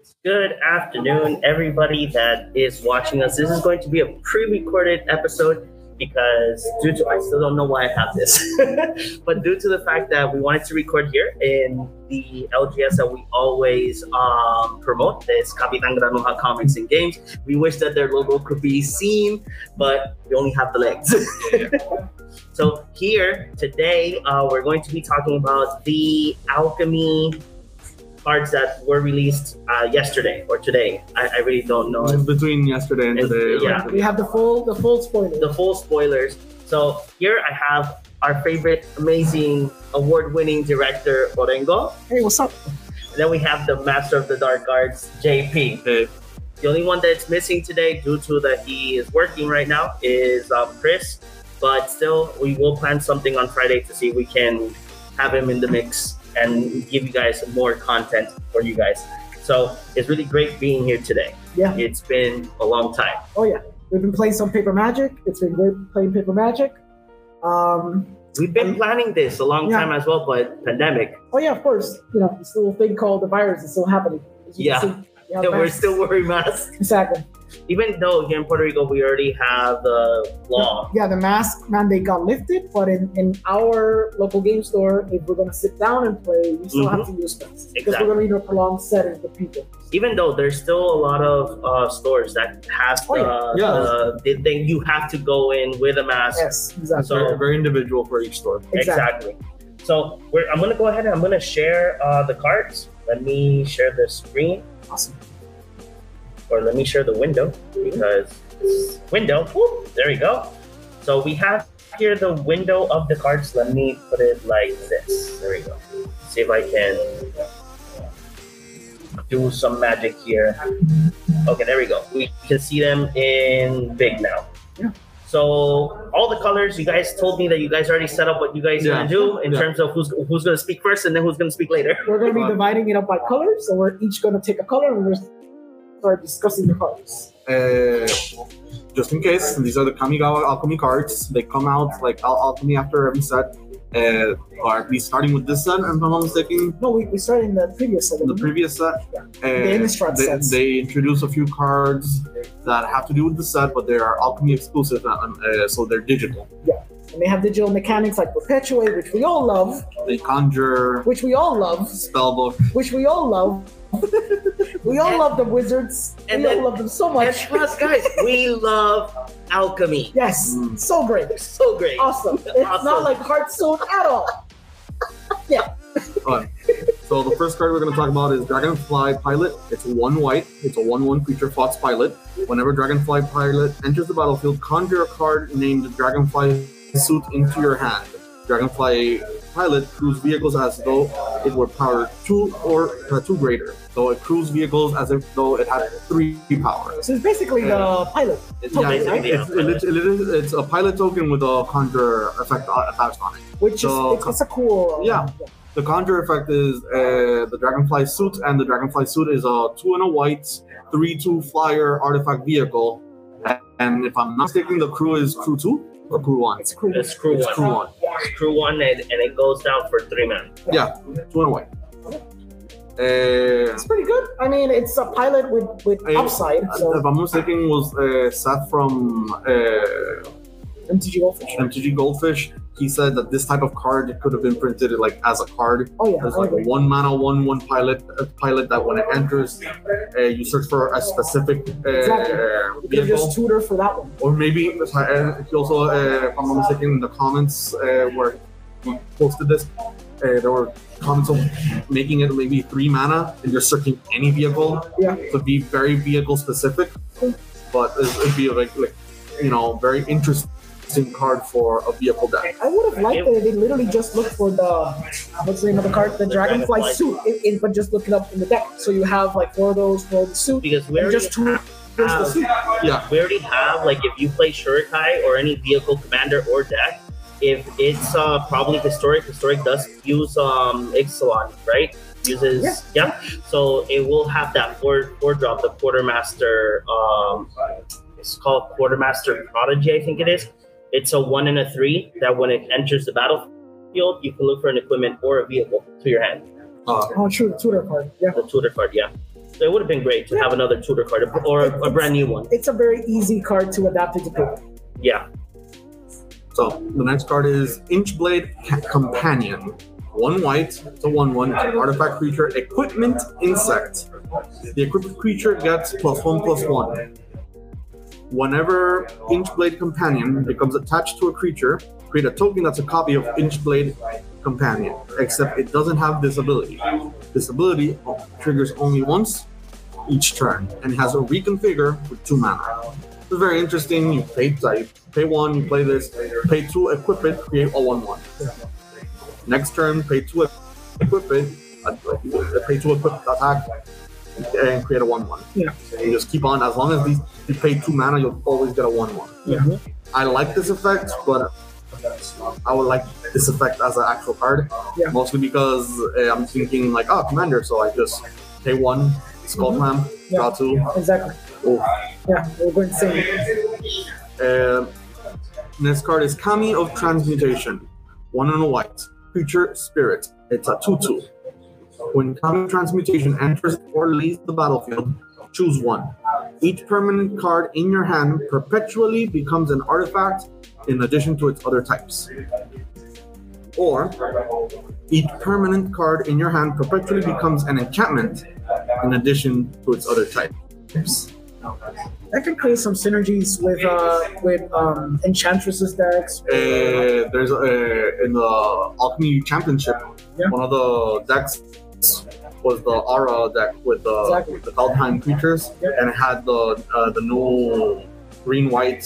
Good afternoon, everybody that is watching us. This is going to be a pre-recorded episode because I still don't know why I have this, but due to the fact that we wanted to record here in the LGS that we always promote, this Kapitan Granuja Comics and Games, we wish that their logo could be seen, but we only have the legs. So here today, we're going to be talking about the Alchemy cards that were released yesterday or today. I really don't know. Between yesterday and today. Yeah, we have the full spoilers. The full spoilers. So here I have our favorite, amazing, award-winning director Orengo. Hey, what's up? And then we have the Master of the Dark Arts, JP. Hey. The only one that's missing today, due to that he is working right now, is Chris. But still, we will plan something on Friday to see if we can have him in the mix and give you guys more content for you guys. So it's really great being here today. Yeah. It's been a long time. Oh yeah. We've been playing some Paper Magic. It's been great playing Paper Magic. We've been planning this a long time as well, but pandemic. Oh yeah, of course. You know, this little thing called the virus is still happening. Yeah. We're still wearing masks. Exactly. Even though here in Puerto Rico we already have the law. Yeah, the mask mandate got lifted, but in our local game store, if we're gonna sit down and play, we still have to use masks. Because we're gonna need a prolonged setting for people. Even though there's still a lot of stores that has then you have to go in with a mask. Yes, exactly. So very, very individual for each store. Exactly. So I'm gonna go ahead and I'm gonna share the cards. Let me share the screen. Awesome. Or let me share the window, because this window, whoop, there we go. So we have here the window of the cards. Let me put it like this. There we go. See if I can do some magic here. Okay, there we go. We can see them in big now. Yeah. So all the colors, you guys told me that you guys already set up what you guys are gonna do in terms of who's gonna speak first and then who's gonna speak later. We're gonna be dividing it up by color, so we're each gonna take a color and we're start discussing the cards. Just in case, these are the Kamigawa Alchemy cards. They come out like Alchemy after every set. Or at least starting with this set, if I'm not mistaken. No, we started in the previous set. The previous set. Yeah. The Innistrad sets. They introduce a few cards that have to do with the set, but they are Alchemy exclusive, so they're digital. Yeah. And they have digital mechanics like Perpetuate, which we all love. They conjure. Which we all love. Spellbook. Which we all love. We all love the wizards. We all love them so much. And plus, guys, we love alchemy. Yes, so great. So great. Awesome. It's not like Hearthstone at all. Yeah. So the first card we're going to talk about is Dragonfly Pilot. It's 1 white. It's a 1/1 creature Fox Pilot. Whenever Dragonfly Pilot enters the battlefield, conjure a card named Dragonfly Suit into your hand. Dragonfly Pilot crews vehicles as though it were powered 2 or 2 greater. So it crews vehicles as if though it had 3 power. So it's basically the pilot. It's It's a pilot token with a conjure effect attached on it. Which is it's a cool. The conjure effect is the Dragonfly Suit, and the Dragonfly Suit is a 2 and a white, 3/2 flyer artifact vehicle. And if I'm not mistaken, the crew is crew 2 or crew 1. It's crew 1. It's crew 1. It's crew 1, and it goes down for 3 men. Yeah, 2 and a white. It's pretty good. I mean, it's a pilot with upside. So. If I'm not mistaken, was Seth from MTG Goldfish. MTG Goldfish. He said that this type of card could have been printed like as a card. Oh yeah, it's like a 1 mana 1/1 pilot that when it enters, you search for a specific you could just tutor for that one. Or maybe he also, if I'm not mistaken, in the comments where he posted this, there were comments of making it maybe 3 mana and you're searching any vehicle. Yeah. To be very vehicle specific, but it'd be like very interesting card for a vehicle deck. I would have liked it if they literally just looked for the what's the name of the card? The Dragonfly Suit, but just look it up in the deck. So you have like 4 of those for the suit. Because we just two. The suit. Yeah. We already have, like, if you play Shurikai or any vehicle commander or deck, if it's probably historic does use Ixalan, right? Uses so it will have that 4 drop, the Quartermaster. It's called Quartermaster Prodigy, I think it is. It's a 1 and a 3 that when it enters the battlefield, you can look for an equipment or a vehicle to your hand. True, tutor card. Yeah. The tutor card, yeah. it would have been great to have another tutor card or a brand new one. It's a very easy card to adapt into paper. Yeah. So the next card is Inchblade Companion. 1 white, it's a 1/1, it's an artifact creature, equipment insect. The equipped creature gets +1/+1. Whenever Inchblade Companion becomes attached to a creature, create a token that's a copy of Inchblade Companion, except it doesn't have this ability. This ability triggers only once each turn and has a reconfigure with 2 mana. It's very interesting. You pay 1, you play this, pay 2, equip it, create a 1/1. Next turn, pay 2, equip it, pay 2, equip, attack, and create a 1/1. Yeah. And just keep on. As long as you pay 2 mana, you'll always get a 1/1. Yeah. I like this effect, but I would like this effect as an actual card. Yeah. Mostly because I'm thinking like, oh, commander, so I just pay 1, Skull Clamp, draw 2. Exactly. Oh. Yeah, we're going insane. Next card is Kami of Transmutation. 1 and a white. Creature Spirit. It's a 2/2. When Kami Transmutation enters or leaves the battlefield, choose 1. Each permanent card in your hand perpetually becomes an artifact in addition to its other types. Or, each permanent card in your hand perpetually becomes an enchantment in addition to its other types. That can create some synergies with Enchantress's decks. There's in the Alchemy Championship, Yeah. one of the decks was the Aura deck with the Exactly. the Feldheim creatures, Yeah. and it had the new green-white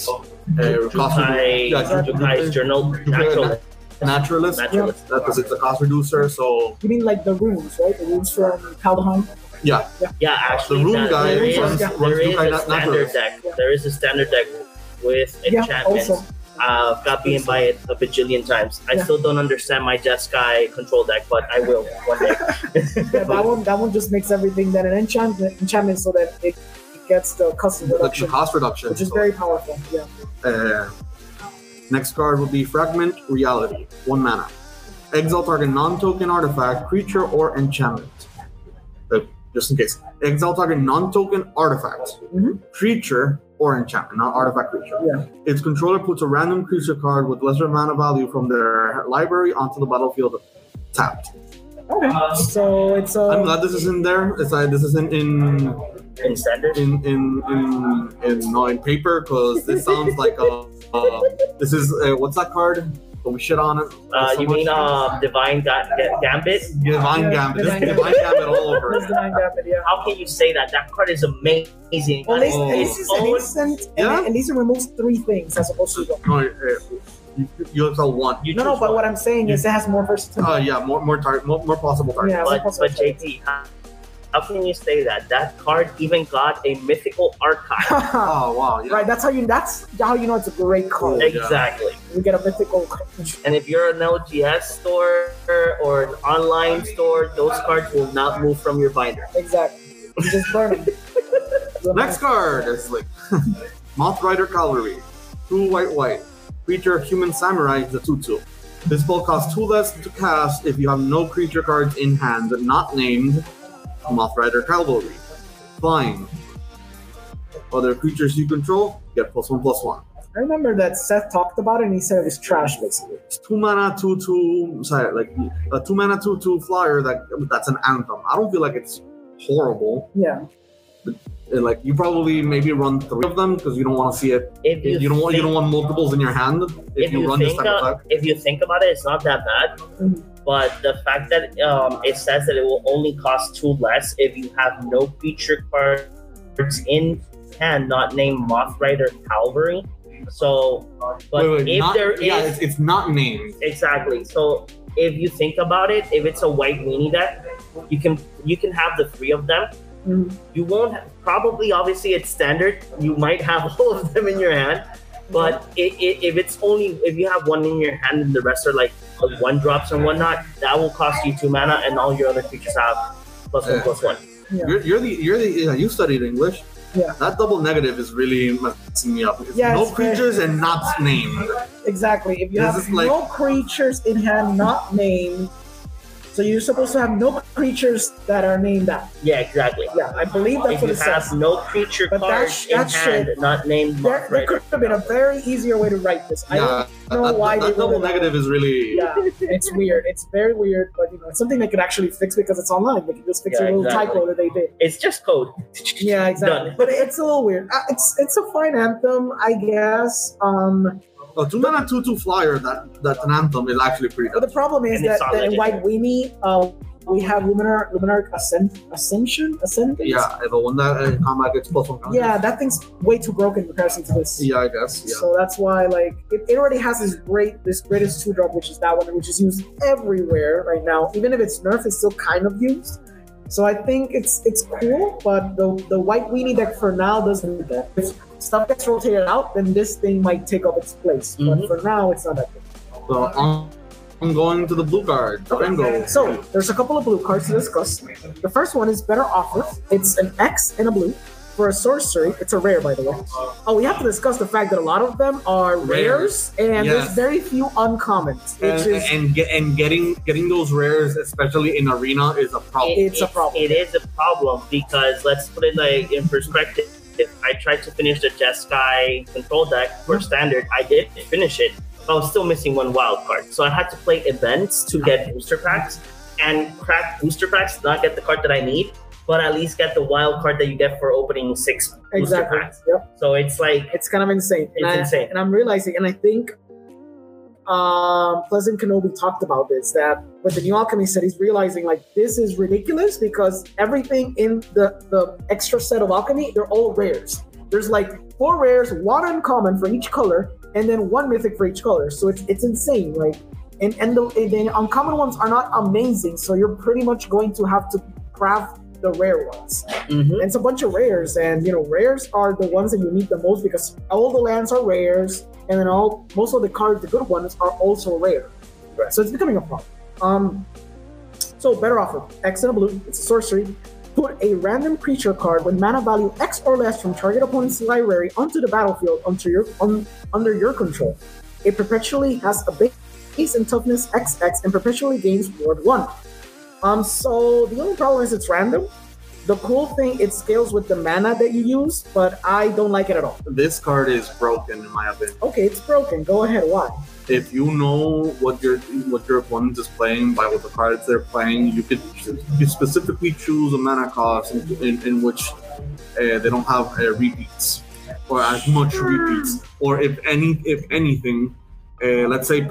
Jukai's Journal Naturalist. Naturalist. Because it's a cost reducer, so You mean like the runes, right? The runes from Kaldheim? yeah. Yeah, actually, The rune guy there is runs a Jukai standard Naturalist. deck. There is a standard deck with Yeah, enchantments. also. Got beaten by it a bajillion times. I Yeah. still don't understand my Jeskai control deck, but I will one day. Yeah, that one just makes everything then an enchantment so that it gets the custom The reduction, cost reduction. which is so, very powerful. Yeah. Next card will be Fragment Reality. 1 mana. Exile target non-token artifact, creature, or enchantment. Just in case. Exile target non-token artifact, Mhm. creature, or enchantment, not artifact creature. Yeah. Its controller puts a random creature card with lesser mana value from their library onto the battlefield tapped. Okay. So it's I'm glad this is in there. It's like this is in In standard, in paper, because this sounds like this is what's that card? But we shit on it. so you much. mean Divine Gambit? Divine Yeah, Gambit. This is Divine Divine Gambit all over. There's the Nine Gambit, yeah. How can you say that? That card is amazing. Well, That at is least, its own- at least it removes 3 things as opposed to No, you have one. you no, choose but one. what I'm saying is it has more versatility. Yeah, more possible targets. Yeah. But JT, how can you say that? That card even got a mythical archive. Oh wow, yeah. Right, that's how you know it's a great card. Yeah. Exactly. You get a mythical And if you're an LGS store or an online store, those cards will not move from your binder. Exactly. You just burn them. Next card is like Moth Rider Cavalry. 2 white. Creature Human Samurai is a 2/2. This spell costs 2 less to cast if you have no creature cards in hand not named Moth Rider Cavalry. Fine. Other creatures you control get +1/+1. I remember that Seth talked about it and he said it was trash basically. It's 2 mana 2/2. Sorry, like a 2 mana 2/2 flyer that's an anthem. I don't feel like it's horrible. Yeah. Like you probably maybe run 3 of them because you don't want to see it. If You don't want multiples in your hand if you run this type of effect. if you think about it, it's not that bad. Mhm. But the fact that it says that it will only cost 2 less if you have no creature cards in hand not named Moth Rider Cavalry. So, but if not, there is yeah, it's not named. exactly. So if you think about it, if it's a white weenie deck, you can have the 3 of them. Mhm. You won't probably obviously it's standard. You might have all of them in your hand, but if you have one in your hand and the rest are like 1-drops and whatnot, that will cost you 2 mana, and all your other creatures have +1/+1. Yeah. You studied English. Yeah. That double negative is really messing me up. It's Yeah, no it's very- creatures and not named. Exactly. If you This have is like- no creatures in hand not named, So you're supposed to have no creatures that are named that. Yeah, exactly. Yeah, I believe that's If what you it says. have no creature But cards in that hand, shit- not named There Mark could have been a very easier way to write this. I Yeah, don't know why that they wrote double it that negative way. is really. Yeah, it's weird. It's very weird, but it's something they could actually fix because it's online. They can just fix Yeah, a little exactly. typo that they did. It's just code. Yeah, exactly. Done. But it's a little weird. It's a fine anthem, I guess. A 2-mana 2/2 flyer that's an anthem is actually pretty But good. the problem is And it's that not in White Weenie, we have Luminar Ascension. Yeah, the one that in combat gets +1 counter. Yeah, that thing's way too broken in comparison to this. Yeah, I guess. Yeah. So that's why, like, it already has this greatest 2-drop, which is that one, which is used everywhere right now. Even if it's nerfed, it's still kind of used. So I think it's cool, but the White Weenie deck for now doesn't need that. If stuff gets rotated out, then this thing might take up its place. Mhm. But for now, it's not that good. So I'm going to the blue card. Durango. So there's a couple of blue cards to discuss. The first one is Better Offer. It's an X and a blue. For a sorcery, it's a rare, by the way. Oh, we have to discuss the fact that a lot of them are rares, and Yes. there's very few uncommons, which is and getting those rares, especially in arena, is a problem. It's a problem. It is a problem because let's put it like in perspective. I tried to finish the Jeskai control deck for standard. I did finish it. I was still missing one wild card, so I had to play events to get booster packs and crack booster packs. Not get the card that I need, but at least get the wild card that you get for opening 6 booster exactly. packs. Yep. So it's like It's kind of insane. It's insane. And I'm realizing, and I think Pleasant Kenobi talked about this, that with the new alchemy set, he's realizing like this is ridiculous because everything in the extra set of alchemy, they're all rares. There's like 4 rares, 1 uncommon for each color, and then 1 mythic for each color. So it's insane. Like and the uncommon ones are not amazing, so you're pretty much going to have to craft the rare ones. mhm. And it's a bunch of rares, and rares are the ones that you need the most because all the lands are rares, and then most of the cards, the good ones, are also rare. Right. So it's becoming a problem. So Better Offer, X and a blue. It's a sorcery. Put a random creature card with mana value X or less from target opponent's library onto the battlefield under your control. It perpetually has a base and toughness XX and perpetually gains ward 1. So the only problem is it's random. The cool thing, it scales with the mana that you use, but I don't like it at all. This card is broken in my opinion. Okay, it's broken. Go ahead. Why? If you know what your opponent is playing by what the cards they're playing, you specifically choose a mana cost in which they don't have repeats or as much repeats, or if anything, let's say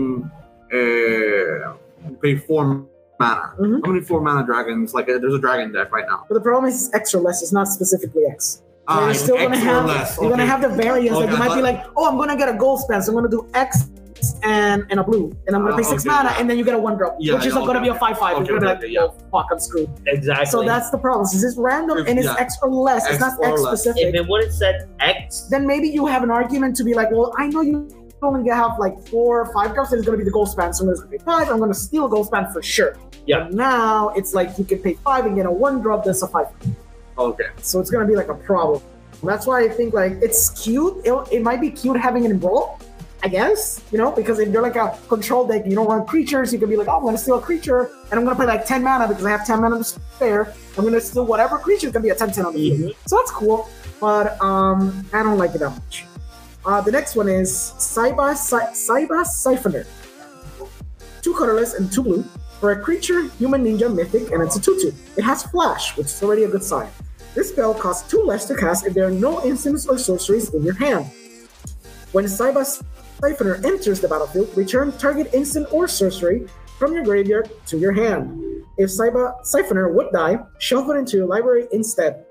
pay 4 mana. Mhm. How many 4 mana dragons? Like there's a dragon deck right now. But the problem is it's X or less. It's not specifically X. So you're still gonna X or have less. you're gonna Okay. have the variance. Like Okay, you might I be thought- like, oh, I'm gonna get a gold spell, so I'm gonna do X and a blue, and I'm gonna pay 6 okay. mana, and then you get a 1-drop, Yeah, which is yeah, gonna be a okay. 5/5. Okay, You're gonna be okay, yeah. like, oh, fuck, I'm screwed. Exactly. So that's the problem. Since it's random and it's Yeah. X or less, it's X not or X less. specific. if it would have said X, Then maybe you have an argument to be like, well, I know you only have like 4 or 5 drops, and it's gonna be the gold span, so I'm gonna pay 5. I'm gonna steal a gold span for sure. Yeah. But now it's like you can pay 5 and get a 1-drop that's a 5. Okay. So it's gonna be like a problem. That's why I think like it's cute. It might be cute having it in brawl, I guess, because if you're like a control deck, you don't run creatures, you can be like, oh, I'm gonna steal a creature, and I'm gonna pay like 10 mana because I have 10 mana to spare. I'm gonna steal whatever creature, it's gonna be a 10/10 on the field. So that's cool, but I don't like it that much. The next one is Saiba Siphoner. 2 colorless and 2 blue. For a creature, human ninja mythic, and it's a 2/2. It has flash, which is already a good sign. This spell costs 2 less to cast if there are no instants or sorceries in your hand. When Saiba Siphoner enters the battlefield, return target instant or sorcery from your graveyard to your hand. If Saiba Siphoner would die, shuffle it into your library instead.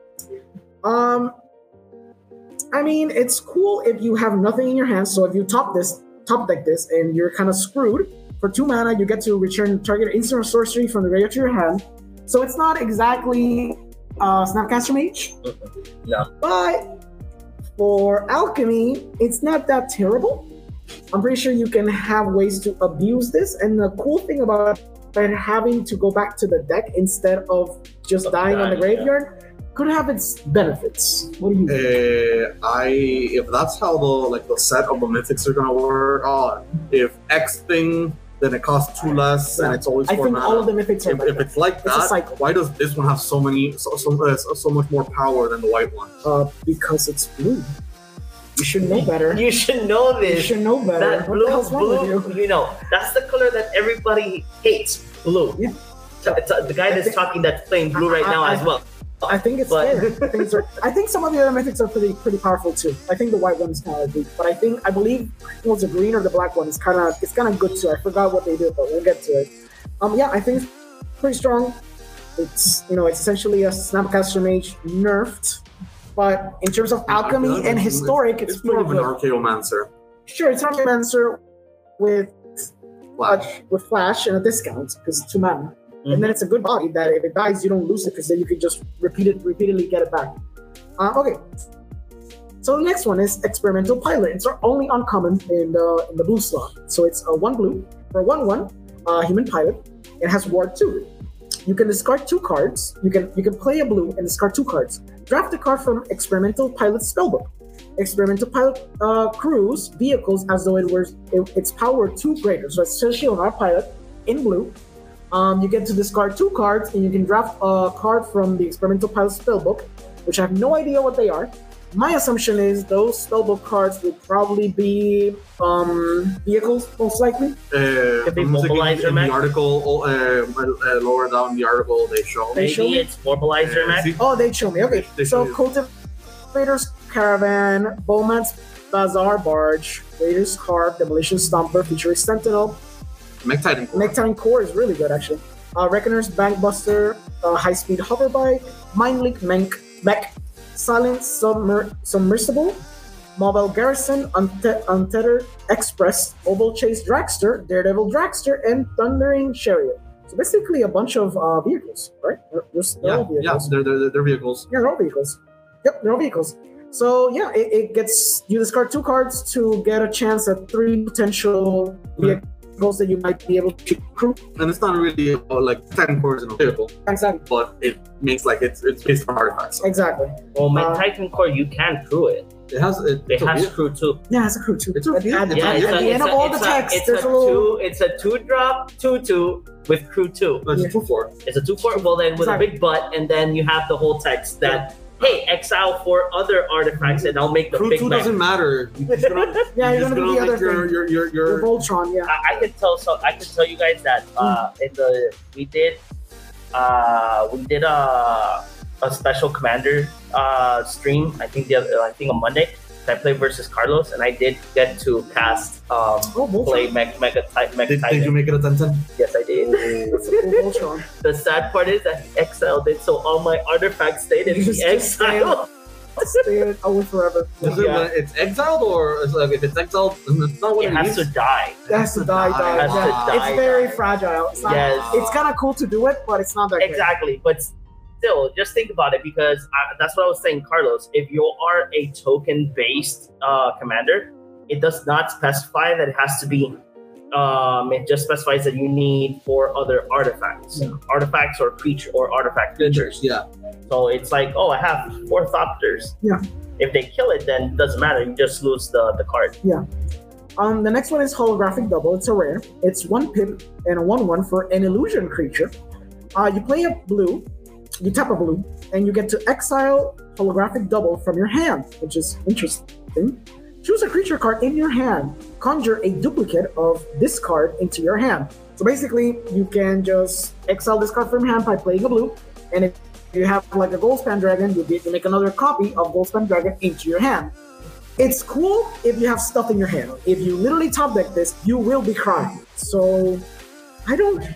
I mean, it's cool if you have nothing in your hand, so if you top deck this, and you're kind of screwed. For 2 mana, you get to return target instant or sorcery from the graveyard to your hand. So it's not exactly Snapcaster Mage. No. But for Alchemy, it's not that terrible. I'm pretty sure you can have ways to abuse this. And the cool thing about it having to go back to the deck instead of just dying on the graveyard could have its benefits. What do you think? If that's how the set of the mythics are gonna work, if X thing then it costs 2 less, and it's always I 4 think mana. all of the mythics are like If it's like It's a that, cycle. why does this one have so much more power than the white one? because it's blue. You should know better. You should know You this. should know better. That What the hell's wrong with blue, you? you know, that's the color that everybody hates. Blue. Yeah. The guy that's talking that's playing blue right now as well. I think it's But- fair. I think some of the other mythics are pretty powerful too. I think the white one's kind of weak, but I believe it was the green or the black one is kind of good too. I forgot what they do, but we'll get to it. Yeah, I think it's pretty strong. It's it's essentially a Snapcaster Mage nerfed, but in terms of alchemy and historic, it's pretty pretty of an good. Archaeomancer. Sure, it's not an answer with Flash. with flash and a discount because it's 2 mana. And then it's a good body that if it dies, you don't lose it because then you can just repeatedly get it back. Okay. So the next one is Experimental Pilot. It's our only uncommon in the blue slot. So it's a 1 blue for 1/1 human pilot. It has Ward 2. You can discard 2 cards. You can play a blue and discard 2 cards. Draft a card from Experimental Pilot spellbook. Experimental Pilot crews vehicles as though its power 2 greater. So it's essentially on our pilot in blue. You get to discard 2 cards, and you can draft a card from the Experimental Pilot spellbook, which I have no idea what they are. My assumption is those spellbook cards would probably be vehicles, most likely. Could be I'm thinking Mobilizer in Mech. the article, lower down the article, they show. They show Maybe me? it's Mobilizer Mech. See? Oh, they show me. Okay, They so show you. Cultivator's Caravan, Bowman's Bazaar Barge, Raiders Carp, Demolition Stomper, featuring Sentinel. Mech Titan Core. Nectarine Core is really good, actually. Reckoner's Bankbuster, High Speed Hoverbike, Mind Link Mech, Silent Submersible, Mobile Garrison, Untethered Express, Oval Chase Dragster, Daredevil Dragster, and Thundering Chariot. So basically a bunch of vehicles, right? They're all vehicles. They're vehicles. Yeah, they're all vehicles. Yep, they're all vehicles. So yeah, it gets you discard 2 cards to get a chance at 3 potential vehicles that you might be able to crew. And it's not really about like Titan Core is in a vehicle, Exactly. but it makes like it's based on artifacts. Exactly. Well, my Uh, Titan Core, you can crew it. It has It has crew too. Yeah, it's a crew too. It's a- At yeah, the it's a- end of all the text, there's a little. It's a 2-drop 2/2 with crew 2. It's Yeah. 2/4. It's a 2/4. Well, then with Exactly. a big butt, and then you have the whole text that hey, exile 4 other artifacts, and I'll make the Crew big 2 mech. doesn't matter. You're just gonna, Yeah, you're just gonna do the make other thing. your Your Voltron, yeah. I can tell you guys that we did a special commander stream. I think on Monday. I played versus Carlos, and I did get to cast Voltron. play Mega Did you Titan. make it a 10/10? Yes, I did. That's a cool Voltron. The sad part is that he exiled it, so all my artifacts stayed in Just the exile. Stay away forever. Is it Yeah. when it's exiled, or is like if it's exiled, it's not what It it has to needs? die. It has to die. Has to Yeah. die. It's very fragile. It's not. Yes. It's kind of cool to do it, but it's not that great. Exactly, but still, just think about it because that's what I was saying, Carlos. If you are a token-based commander, it does not specify that it has to be. It just specifies that you need 4 other artifacts, artifacts or creature or artifact creatures. Yeah. So it's like, oh, I have 4 Thopters. Yeah. If they kill it, then it doesn't matter. You just lose the card. The next one is Holographic Double. It's a rare. It's 1 pip and a 1/1 for an illusion creature. You play a blue, you tap a blue, and you get to exile Holographic Double from your hand, which is interesting. Choose a creature card in your hand. Conjure a duplicate of this card into your hand. So basically, you can just exile this card from your hand by playing a blue, and if you have like a Goldspan Dragon, you make another copy of Goldspan Dragon into your hand. It's cool if you have stuff in your hand. If you literally top deck this, you will be crying. So I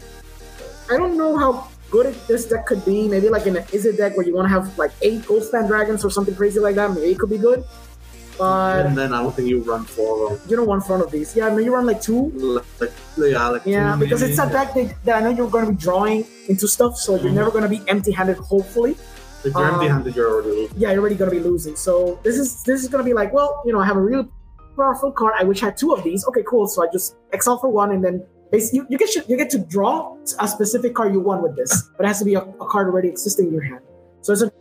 don't know how good this deck could be. Maybe like in an Izzet deck where you want to have like 8 Goldspan Dragons or something crazy like that. Maybe it could be good. But And then I don't think you run 4 of you don't want front of these. Yeah, maybe you run like 2. them. Like Yeah, 2 because it's a maybe. deck that I know you're going to be drawing into stuff, so you're never going to be empty-handed, hopefully. If you're empty-handed, you're already losing. Yeah, you're already going to be losing. So this is going to be like, well, I have a really powerful card. I wish I had 2 of these. Okay, cool. So I just exile for 1, and then basically you get to draw a specific card you want with this, but it has to be a card already existing in your hand. So it's a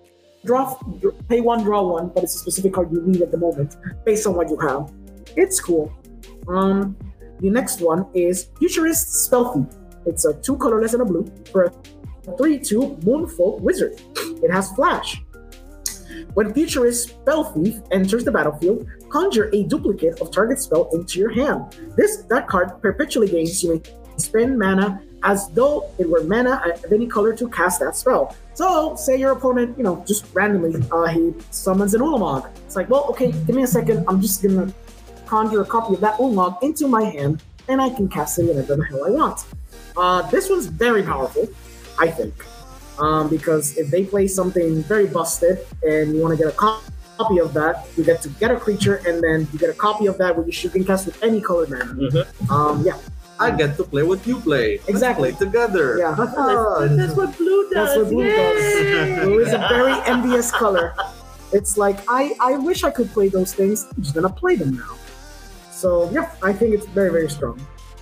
pay 1, draw 1, but it's a specific card you need at the moment based on what you have. It's cool. The next one is Futurist Spell Thief. It's a 2 colorless and a blue for a 3/2 Moonfolk Wizard. It has Flash. When Futurist Spell Thief enters the battlefield, conjure a duplicate of target spell into your hand. That card perpetually gains. You may spend mana as though it were mana of any color to cast that spell. So, say your opponent, just randomly, he summons an Ulamog. It's like, well, okay, give me a second. I'm just gonna conjure a copy of that Ulamog into my hand, and I can cast it whenever the hell I want. This one's very powerful, I think. Because if they play something very busted and you want to get a copy of that, you get to get a creature and then you get a copy of that which you can cast with any colored mana. Yeah. I get to play what you play. Exactly. Let's play together. Yeah. That's what blue does. That's what blue does. Yay! Blue is a very envious color. It's like, I wish I could play those things. I'm just going to play them now. So, yeah, I think it's very, very strong.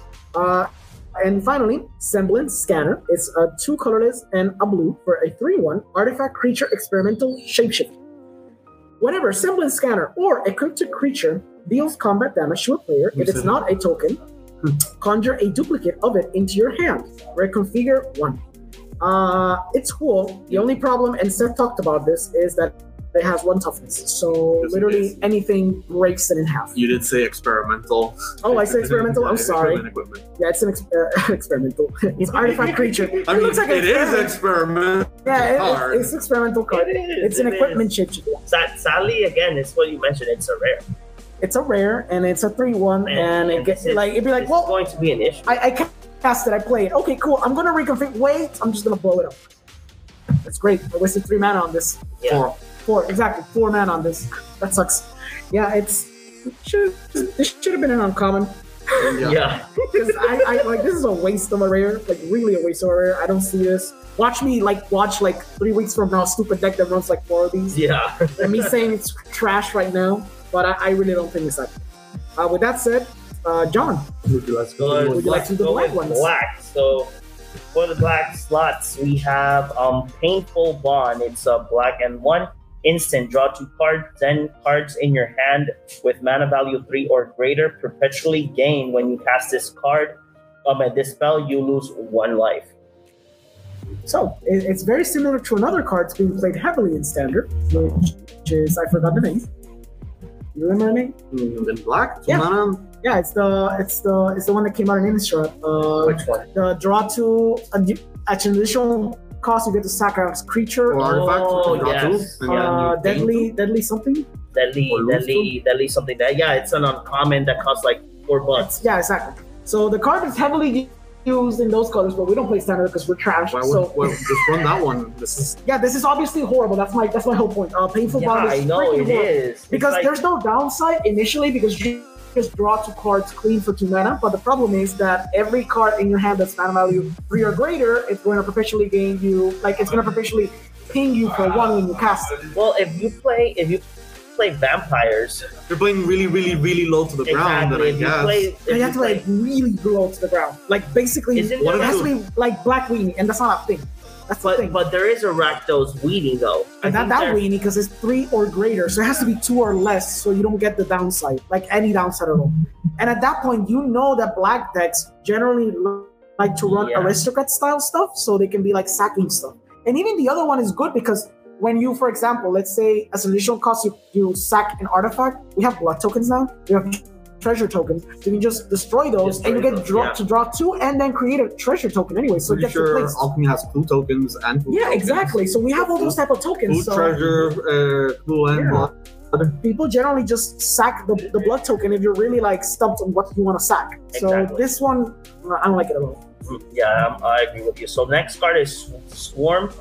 And finally, Semblance Scanner. It's a 2 colorless and a blue for a 3/1 artifact creature experimental shapeshift. Whenever Semblance Scanner or a cryptic creature deals combat damage to a player, if it's not a token, conjure a duplicate of it into your hand. Reconfigure 1. It's cool. The only problem, and Seth talked about this, is that it has 1 toughness. So Yes, literally anything breaks it in half. You did say experimental. Oh, I said experimental? I'm sorry. Equipment. Yeah, it's an experimental. It's artifact creature. I mean, looks like it is experiment. experimental. Yeah, it's experimental card. It is, It's an it equipment is. shapeshifter. Sadly, again, it's what you mentioned. It's a rare. It's a rare and it's a 3/1, and it gets like it'd be like, it's well, going to be an issue. I cast it, I play it. Okay, cool. I'm gonna reconfigure. Wait, I'm just gonna blow it up. That's great. I wasted 3 mana on this. Yeah. 4, exactly. 4 mana on this. That sucks. Yeah, this should have been an uncommon. Yeah. Because I like, this is a waste of a rare, like really a waste of a rare. I don't see this. Watch 3 weeks from now, stupid deck that runs like 4 of these. Yeah. And me saying it's trash right now, but I really don't think it's that. With that said, John, Would you like to go? Would you like to do the black with ones? Black. So for the black slots, we have Painful Bond. It's a black and 1 instant. Draw 2 cards, then cards in your hand with mana value 3 or greater perpetually gain. When you cast this card, at this spell, you lose 1 life. so it's very similar to another card that's being played heavily in Standard, which is, I forgot the name. You remember the name? In black? Yeah. Mana? Yeah, it's the one that came out in Innistrad. Which one? The draw 2 at an additional cost, you get to sack a creature. Or artifact? Oh, which is draw yes. two, and then you gain Deadly something. Deadly something. Yeah, it's an uncommon that costs like $4. Yeah, exactly. So the card is heavily used in those colors, but we don't play Standard because we're trash. Why So would just run that one? This is yeah, this is obviously horrible. That's my whole point. Painful Yeah, Bond I is know freaking it horrible. is. Because It's like- there's no downside initially because you just draw 2 cards clean for 2 mana. But the problem is that every card in your hand that's mana value 3 or greater, it's going to perpetually gain you. Like it's going to perpetually ping you for 1 when you cast it. well, if you play vampires, you're playing really, really, really low to the ground. exactly. And If you I play, guess if You have to like really blow to the ground. Like basically, Isn't it there- has to be like Black Weenie, and that's not a thing. That's the thing. but there is a Rakdos weeding though. And not that weenie because it's 3 or greater, so it has to be 2 or less, so you don't get the downside, like any downside at all. And at that point, you know that black decks generally like to run Yeah. aristocrat style stuff, so they can be like sacking stuff. And even the other one is good because when you, for example, let's say as an additional cost, you sack an artifact. We have blood tokens now. We have treasure tokens. So you can just destroy those, and you get to draw 2, and then create a treasure token anyway. So it pretty gets sure replaced. Alchemy has clue tokens and food Yeah, tokens. exactly. So we have all those type of tokens. Food, so treasure, clue, and Yeah. blood. people generally just sack the blood token if you're really like stumped on what you want to sack. So Exactly. this one, I don't like it at all. Yeah, I agree with you. So next card is Swarm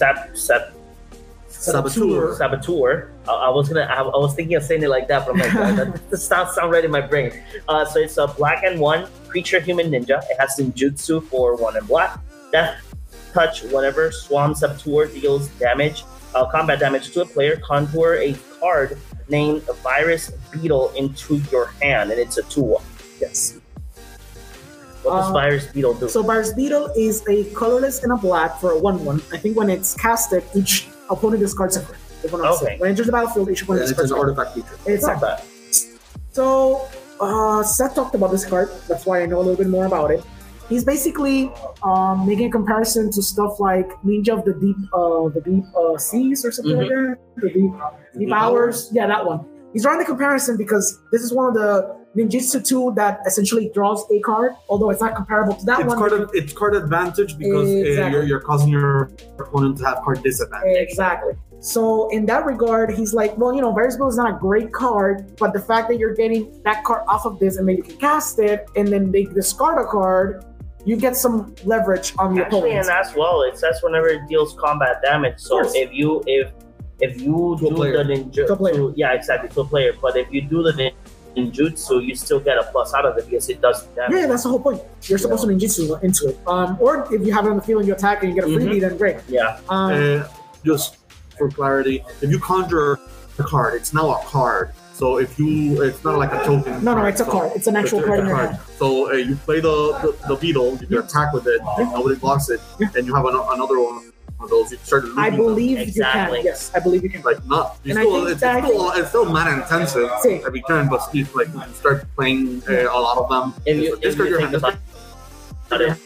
Saboteur. I was thinking of saying it like that, but I'm like, that does not sound right in my brain. So it's a black and 1 creature human ninja. It has ninjutsu for 1 and black. Death touch whenever Swarm Saboteur deals damage, combat damage to a player, contour a card named Virus Beetle into your hand, and it's a 2/1. Yes. What does Virus Beetle do? So Virus Beetle is a colorless and a black for a 1/1. I think when it's casted, each opponent discards a card. If I'm not Okay. mistaken. When it enters the battlefield, each opponent And it's discards an a card. artifact feature. It's not bad. So Seth talked about this card. That's why I know a little bit more about it. He's basically making a comparison to stuff like Ninja of the Deep Seas or something like that. The Deep Hours. Yeah, that one. He's drawing the comparison because this is one of the ninjutsu 2 that essentially draws a card, although it's not comparable to that one. It's card advantage because Exactly. you're causing your opponent to have card disadvantage. Exactly. So in that regard, he's like, well, Various Will is not a great card, but the fact that you're getting that card off of this and then you can cast it and then they discard a card, you get some leverage on the Actually, opponent. and as well, it says whenever it deals combat damage. So course. if you do To a player. the ninja, To a player. yeah, exactly, to a player. But if you do the ninjutsu, you still get a plus out of it because it does damage. Yeah, that's the whole point. You're supposed to ninjutsu into it. Or if you have it on the field and you attack and you get a freebie, then great. Yeah. Just for clarity, if you conjure a card, it's now a card. So it's not like a token. No, card. it's a card. It's an actual It's a card in your card. hand. So you play the beetle, you can attack with it, nobody blocks it, and you have another one of those. You start looting I them. believe Exactly. you can. Yes, I believe you can. Like not, And I think it's still mana intensive See. every turn, but you start playing a lot of them. If you discard your think hand. about it,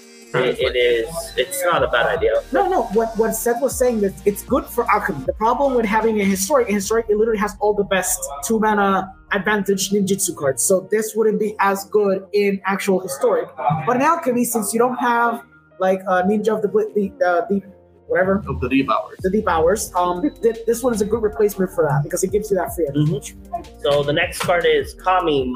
it's not a bad idea. No. What Seth was saying that it's good for alchemy. The problem with having a historic, it literally has all the best 2 mana advantage ninjutsu cards. So this wouldn't be as good in actual historic. But in alchemy, since you don't have like Ninja of the whatever, Of the deep hours. the Deep Hours, this one is a good replacement for that because it gives you that free advantage. So the next card is Kami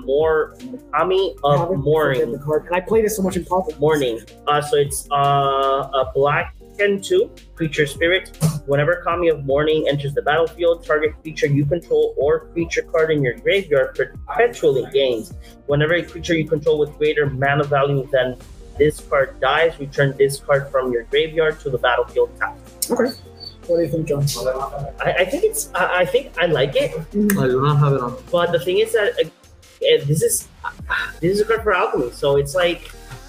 of Mooring. The card. And I played it so much in Pauper. Morning. So it's a black and 2 creature spirit. Whenever Kami of Morning enters the battlefield, target creature you control or creature card in your graveyard perpetually gains. Whenever a creature you control with greater mana value than this card dies, return this card from your graveyard to the battlefield tapped. Okay. What do you think, John? I think it's. I think I like it, I do not have it on. but the thing is that this is a card for alchemy, so it's like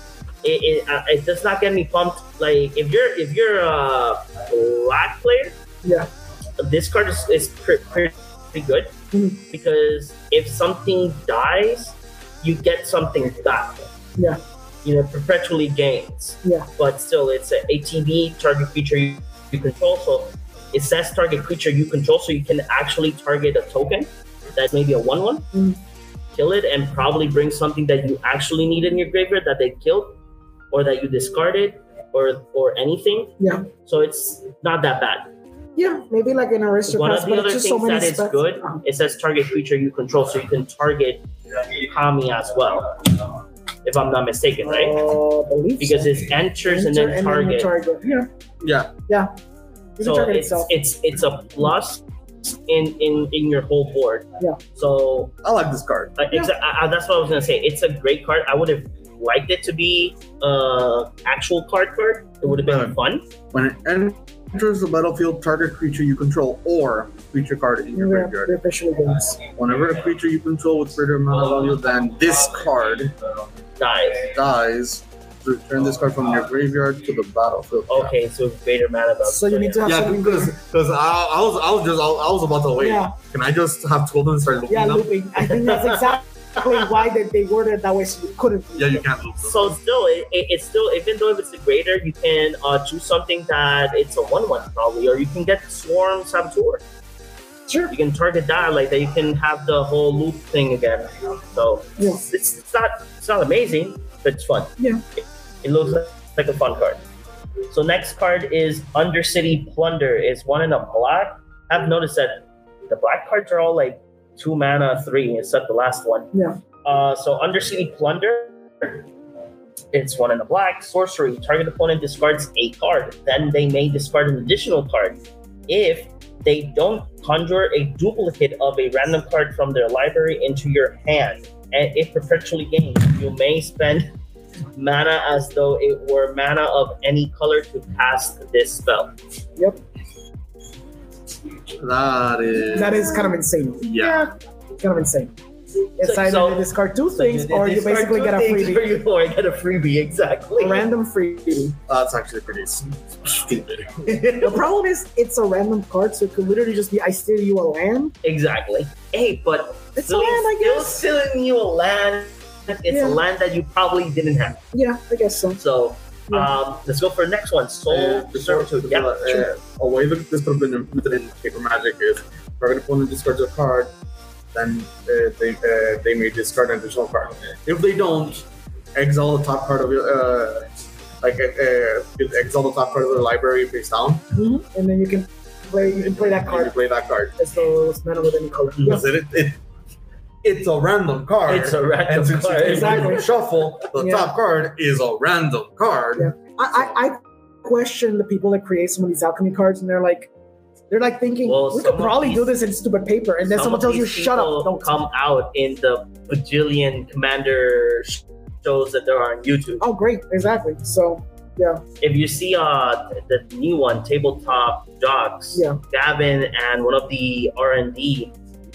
it does not get me pumped. Like if you're a black player, Yeah. this card is pretty good Mhm. because if something dies, you get something back. Yeah. Perpetually gains. Yeah. But still, it's a ATB, target creature you control. So it says target creature you control, so you can actually target a token that's maybe a 1/1, kill it, and probably bring something that you actually need in your graveyard that they killed, or that you discarded, or anything. Yeah. So it's not that bad. Yeah, maybe like an One aristocrat, of the but other it's just things so many that is specs. good, it says target creature you control, so you can target Kami as well, if I'm not mistaken, right? Believe Because so. it enters and then Enter target. Yeah. Yeah. Yeah. You can So target it's itself. it's a plus in your whole board. Yeah. So I like this card. that's what I was gonna say. It's a great card. I would have liked it to be actual card. It would have been fun. When it enters the battlefield, target creature you control or creature card in your graveyard. They're officially games. Whenever a creature you control with greater mana value than this card dies, return this card from your graveyard to the battlefield. Okay, so greater mana value. So you need to have Yeah, something. because I was about to wait. Yeah. Can I just have 12 and start looking Yeah, them? looping. I think that's exactly why they worded it that way, so you couldn't. Yeah, you can't loop them. So still, it's still, even though if it's a greater, you can choose something that it's a 1/1 probably, or you can get Swarm Saboteur. Sure. You can target that like that. You can have the whole loop thing again. So Yeah. it's not amazing, but it's fun. Yeah. It looks like a fun card. So next card is Undercity Plunder. It's 1 in a black. I've noticed that the black cards are all like 2 mana 3, except the last one. Yeah. So Undercity Plunder. It's 1 in a black. Sorcery. Target opponent discards a card. Then they may discard an additional card. If they don't conjure a duplicate of a random card from their library into your hand, and it perpetually gains, you may spend mana as though it were mana of any color to cast this spell. Yep. That is That is kind of insane. Yeah. It's kind of insane. It's either so- you discard two things So or you discard basically two get a things freebie. or you get a freebie, exactly. A random freebie. That's actually pretty stupid. The problem is it's a random card, so it could literally just be I steal you a land. Exactly. Hey, but It's a land, I guess. still stealing you a land. It's Yeah. a land that you probably didn't have. Yeah, I guess so. So let's go for the next one. Soul Servitude. Yeah, sure. A way that this could have been implemented in Paper Magic is if an opponent discards a card, then they may discard an additional card. If they don't, exile the top card of your exile the top card of the library face down. And then you can play that You card play that card. as though it's mana with any color. Mhm. Yeah. It's a random card. It's a random and since card. you Exactly. shuffle, the Yeah. top card is a random card. Yeah. I question the people that create some of these alchemy cards, and they're like thinking Well, we some could of probably these- do this in stupid paper, and then Some someone of tells you, these "Shut up, people don't." come out in the bajillion commander shows that there are on YouTube. Oh, great, exactly. So yeah, If you see the new one, Tabletop Jocks, Yeah. Gavin and one of the R&D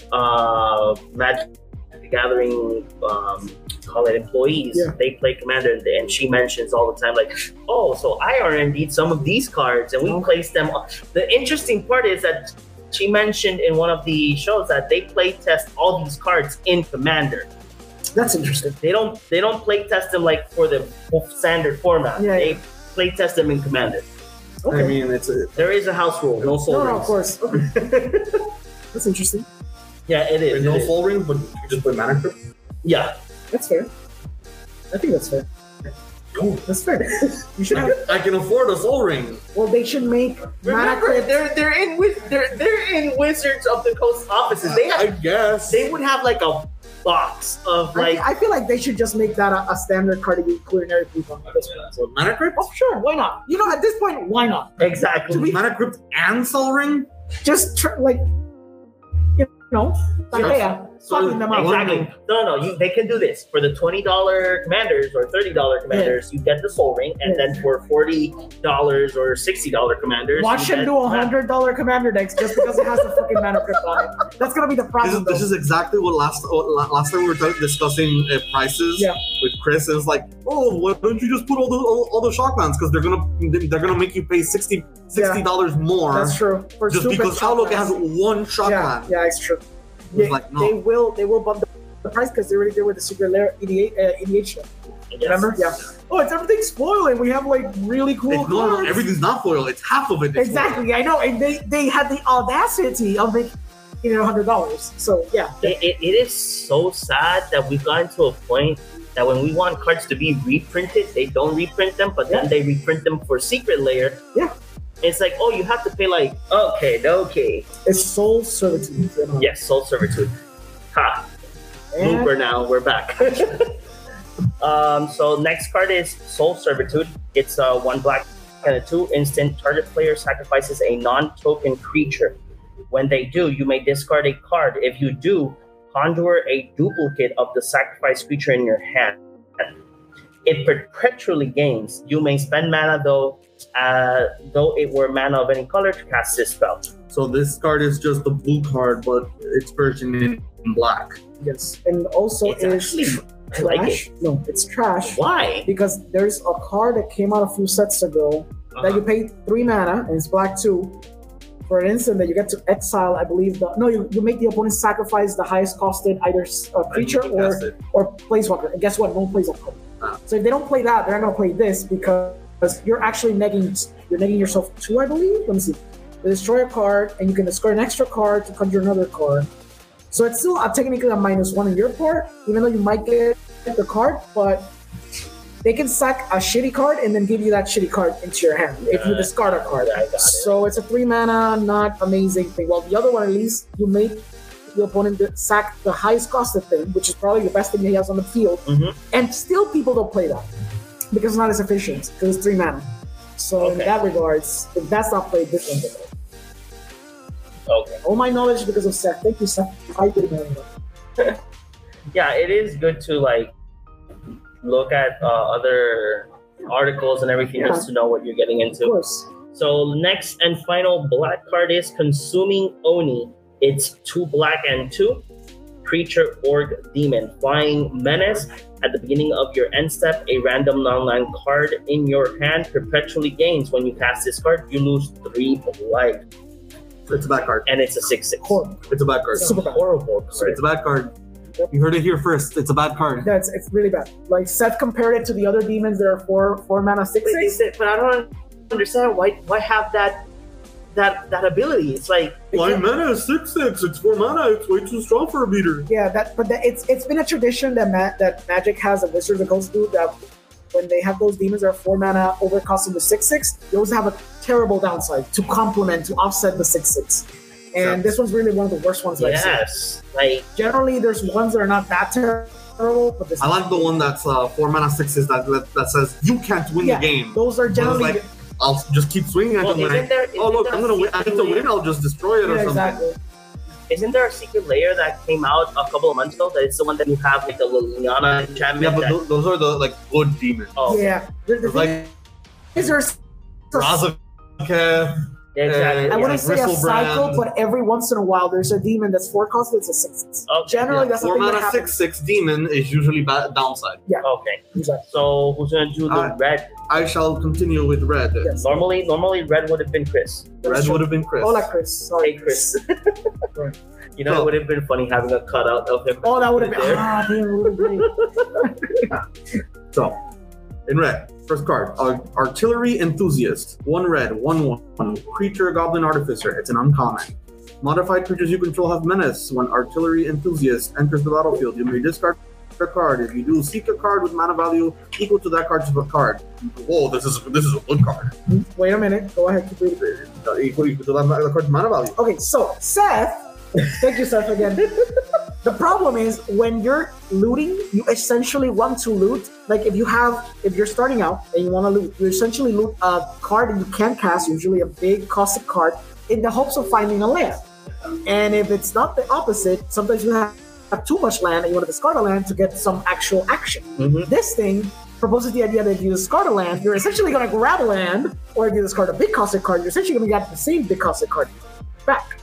Magic the Gathering call it employees, Yeah. they play Commander, and she mentions all the time like, oh, so I R&D'd some of these cards and we Okay. placed them. The interesting part is that she mentioned in one of the shows that they play test all these cards in Commander. that's interesting. They don't play test them like for the standard format. Yeah, They yeah. play test them in Commander. Okay. I mean, There is a house rule, no soul no, rings. of course. Okay. That's interesting. Yeah, it is. no it is. soul rings, but you just play mana crypt. Yeah, That's fair. I think that's fair. Oh, That's fair. You should have. I can afford a soul ring. Well, they should make mana remember crypt. they're in Wizards of the Coast offices. I guess. They would have like a box of like I feel like they should just make that a standard card to be culinary people at this point. So mana crypt? Oh, sure, why not? You know, at this point, why not? exactly. Mana crypt and soul ring? Just you know, Takea, swapping them out. Exactly. No. They can do this for the $20 commanders or $30 commanders. You get the Soul Ring, and Yeah. then for $40 or $60 commanders, Watch you him get do $100 commander decks just because it has the fucking mana crypt on it. That's gonna be the problem. This though. is exactly what last time we were discussing prices Yeah. with Chris. It was like, oh, why don't you just put all the shock lands? Because they're gonna make you pay $60 more That's true. For just stupid because shock Outlook has lands. one shock yeah, land. yeah, it's true. It's Yeah, like, no. they will bump the price because they already did with the Secret Lair EDH show. Yes. Remember? Yeah. Oh, it's everything's spoiling. We have like really cool It's, no, cards. everything's not foil. It's half of it. that's Exactly, I know, and they had the audacity of making it $100. So yeah, It is so sad that we've gotten to a point that when we want cards to be reprinted, they don't reprint them, but then they reprint them for Secret Lair. Yeah. It's like, oh, you have to pay like, okay. it's soul servitude. You know? Yes, Soul Servitude. Ha. And Looper now, we're back. So next card is Soul Servitude. It's 1 black and a 2 instant. Target player sacrifices a non-token creature. When they do, you may discard a card. If you do, conjure a duplicate of the sacrificed creature in your hand. It perpetually gains. You may spend mana though it were mana of any color to cast this spell. So this card is just the blue card, but its version in black. yes, and also It's is actually, I trash. like it. No, it's trash Why? because there's a card that came out a few sets ago that you pay 3 mana and it's black 2. For an instant that you get to exile, I believe you make the opponent sacrifice the highest costed either creature And you can cast it. or planeswalker. And guess what? No planeswalker. Ah. So if they don't play that, they're not gonna play this because you're actually negging yourself 2, I believe. Let me see. You destroy a card and you can discard an extra card to conjure another card. So it's still technically a -1 in your part, even though you might get the card, but they can sack a shitty card and then give you that shitty card into your hand if you discard a card. Yeah, I got it. So it's a 3 mana, not amazing thing. Well, the other one, at least, you make the opponent sack the highest costed thing, which is probably the best thing he has on the field. Mhm. And still people don't play that because it's not as efficient because it's 3 mana. So in Okay. that regards, if that's not played, this one's okay. Okay. All my knowledge because of Seth. Thank you, Seth. I didn't know that. Yeah, it is good to like look at other articles and everything just to know what you're getting Of into. course. So next and final black card is Consuming Oni. It's 2 black and 2 creature, orc, demon. Flying menace. At the beginning of your end step, a random non-land card in your hand perpetually gains. When you cast this card, you lose 3 life. It's a bad card. And it's a 6/6. Horrible. It's a bad card. Super bad. Horrible. It's a bad card. You heard it here first. It's a bad card. It's really bad. Like Seth compared it to the other demons that are four mana 6/6. But I don't understand why have that ability. It's like Why mana is 6/6? It's 4 mana. It's way too strong for a beater. Yeah, it's been a tradition that Magic has, and Wizards of the Coast do, that when they have those demons that are 4 mana overcosting the 6/6, they always have a terrible downside to complement, to offset the 6/6. And this one's really one of the worst ones I've seen. yes, like Generally, there's ones that are not that terrible, but this I like the one that's 4 mana 6s that says you can't win the game. those are generally like, I'll just keep swinging at them. Look, I'm gonna win. I need to win. I'll just destroy it or something. exactly. Isn't there a secret layer that came out a couple of months ago? That it's the one that you have like the Liliana enchantment. Yeah, but those are the like good demons. Oh, Yeah, the Like thing is there's Razaketh. exactly. I wouldn't say a Bristlebrand. cycle, but every once in a while there's a demon that's 4 cost, it's a 6/6. Okay, Generally, that's the 4 thing that mana happens. 6/6 demon is usually downside. Okay, Exactly. so who's gonna do the red? I shall continue with red. Yes. Normally red would have been Chris. Red would have been Chris. Hola, Chris. Sorry, Hey, Chris. Right. You know, it would have been funny having a cutout of him. Oh, that would have been. there. Damn, it would have been. So, in red, first card, Artillery Enthusiast. 1 red, 1/1. Creature, Goblin Artificer. It's an uncommon. Modified creatures you control have menace. When Artillery Enthusiast enters the battlefield, you may discard a card. If you do, seek a card with mana value equal to that card's card. Whoa, this is a good card. Wait a minute. Go ahead. Keep reading. Equal to that card's mana value. Okay, so Seth, thank you, Seth, again. The problem is when you're looting, you essentially want to loot. Like if you're starting out and you want to loot, you essentially loot a card that you can't cast, usually a big costed card, in the hopes of finding a land. And if it's not the opposite, sometimes you have too much land and you want to discard a land to get some actual action. Mhm. This thing proposes the idea that if you discard a land, you're essentially going to grab a land, or if you discard a big costed card, you're essentially going to get the same big costed card back.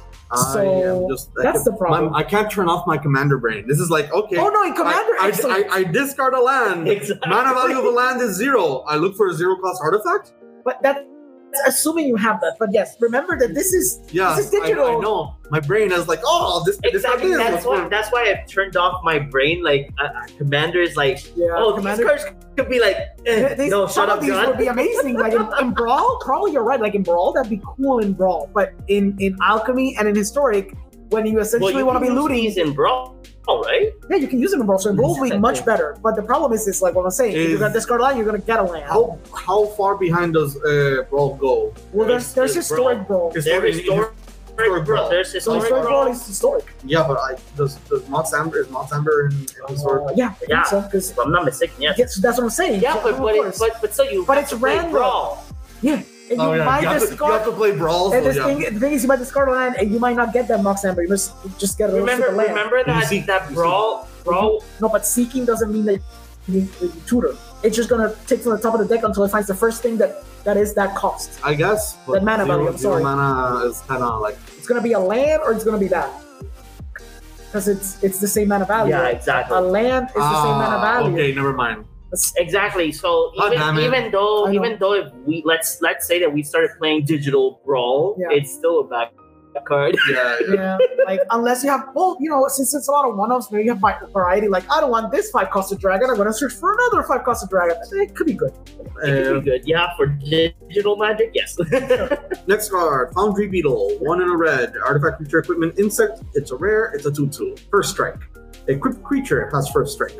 So that's the problem. I can't turn off my commander brain. This is like, okay. Oh no, in Commander, I discard a land. Exactly. Mana value of a land is 0. I look for a 0 cost artifact. but that's assuming you have that. But yes, remember that this is digital. I know. My brain is like, oh, this Exactly. this. That's why I've turned off my brain. Like Commander is like, Yeah, oh, Commander. these cards could be like, no, Some shut of up, these John. would be amazing. Like in Brawl, probably you're right. Like in Brawl, that'd be cool in Brawl. But in Alchemy and in Historic, when you essentially want to be looting, these in Brawl, right? yeah, you can use them in Brawl. So in Brawl will be much better. But the problem is like what I'm saying. If you're gonna discard a land, you're gonna get a land. How far behind does Brawl go? Well, there's There's Historic Brawl. There is historic Brawl. There's So historic Historic Brawl Brawl. is historic. Yeah, but does Mox Amber in historic? Yeah, I think so. Because If I'm not mistaken, yes. that's what I'm saying. Yeah, So, of course. but still, you. But have it's to play random. Brawl. Yeah. And Oh, you yeah. might You have discard. to play Brawl. And So, the thing is, you might discard a land, and you might not get that Mox Amber. You must just get a little super land. Remember that Brawl. No, but seeking doesn't mean that you tutor. It's just gonna take from the top of the deck until it finds the first thing that is that cost. I guess. But That mana value, I'm zero sorry. mana is kind of like. It's gonna be a land or it's gonna be that. Because it's the same mana value. Yeah, exactly. A land is the same mana value. Okay, never mind. Exactly. So God damn it. even though I know. if we let's say that we started playing digital Brawl, Yeah. it's still a back card. Yeah. Yeah, like unless you have, well, since it's a lot of one-offs, maybe you have variety. Like, I don't want this 5-costed dragon. I'm gonna search for another 5-costed dragon. It could be good. It could be good. Yeah, for digital Magic, yes. Next card, Foundry Beetle, 1 in a red, artifact creature equipment insect. It's a rare, it's a 2/2. First strike. Equipped creature has first strike.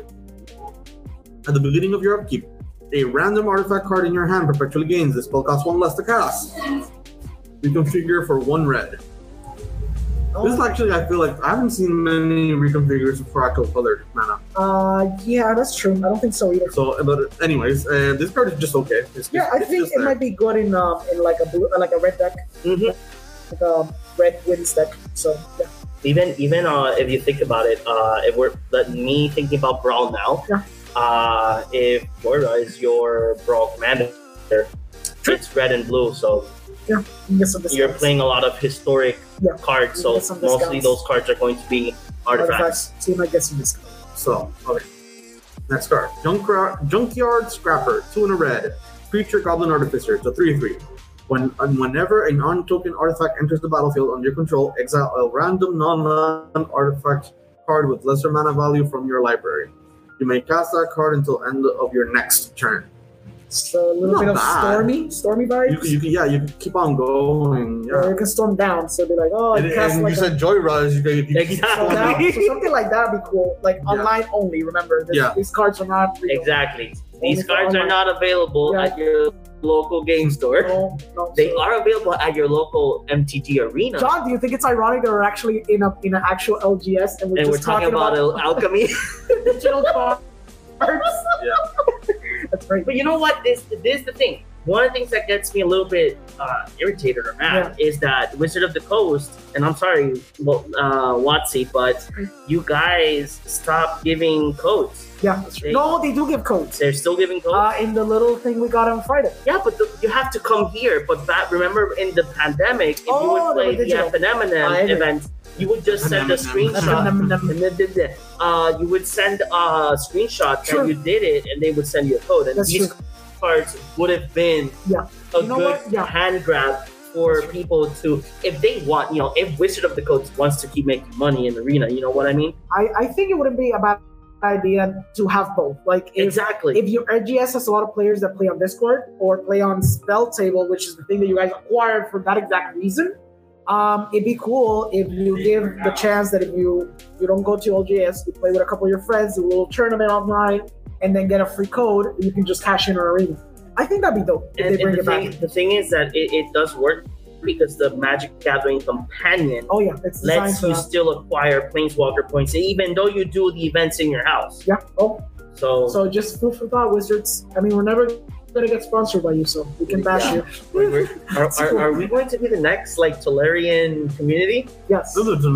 At the beginning of your upkeep, a random artifact card in your hand perpetually gains. This spell costs 1 less to cast. Reconfigure for 1 red. This is actually, I feel like I haven't seen many reconfigures for actual colored mana. Yeah, that's true. I don't think so either. So, but anyways, this card is just okay. Yeah, I think it might be good in like a blue, like a red deck, Mhm. like a red wins deck. So yeah. Even if you think about it, if we're me thinking about Brawl now, if Moira is your Brawl commander, it's red and blue, so Yeah, you get some you're discounts. playing a lot of historic Yeah. cards, You so get some mostly discounts. those cards are going to be artifacts. So you might get some discount. So, okay. Next card. Junkyard Scrapper, 2 in a red. Creature Goblin Artificer, it's a 3/3. Whenever a non-token artifact enters the battlefield under your control, exile a random non-land artifact card with lesser mana value from your library. You may cast that card until end of your next turn. So a little Not bit of bad. stormy vibes. You can keep on going. Or Yeah. you can storm down. So they're like, oh, And, you cast and like you said Joy Rush. You can keep Exactly. so, going. so something like that would be cool. Like Yeah. online only. Remember, Yeah. these cards are not real. Exactly. Only These for cards are online. not available Yeah. at your local game store. No, They so- are available at your local MTG arena. John, do you think it's ironic that we're actually in an actual LGS and we're And we're just talking about alchemy. digital cards? Yeah. That's great. But you know what? This is the thing. One of the things that gets me a little bit irritated or mad is that Wizard of the Coast, and I'm sorry, Watsy, but you guys stop giving codes. Yeah. No, they do give codes. They're still giving codes. In the little thing we got on Friday. Yeah, but you have to come here. But remember in the pandemic, if you Oh, would play they were the digital. I FNM agree. event, you would just send a screenshot. You would send a screenshot True. that you did it, and they would send you a code. And That's these true. cards would have been Yeah. a You know good what? Yeah. hand grab for people to, if they want, if Wizard of the Coast wants to keep making money in the arena, you know what I mean? I think it wouldn't be a bad idea to have both. Like if Exactly. your RGS has a lot of players that play on Discord or play on Spell Table, which is the thing that you guys acquired for that exact reason, it'd be cool if you give the chance that if you don't go to LGS, you play with a couple of your friends, do a little tournament online, and then get a free code, you can just cash in an arena. I think that'd be dope if And, they bring and it back. the thing is that it does work because the Magic Gathering Companion Oh yeah, it's designed lets for you that. still acquire Planeswalker points, even though you do the events in your house. Yeah. Oh, So, so just food for thought, Wizards. I mean, we're never gonna get sponsored by you, so we can bash Yeah. you. are we going to be the next Tolarian community? Yes.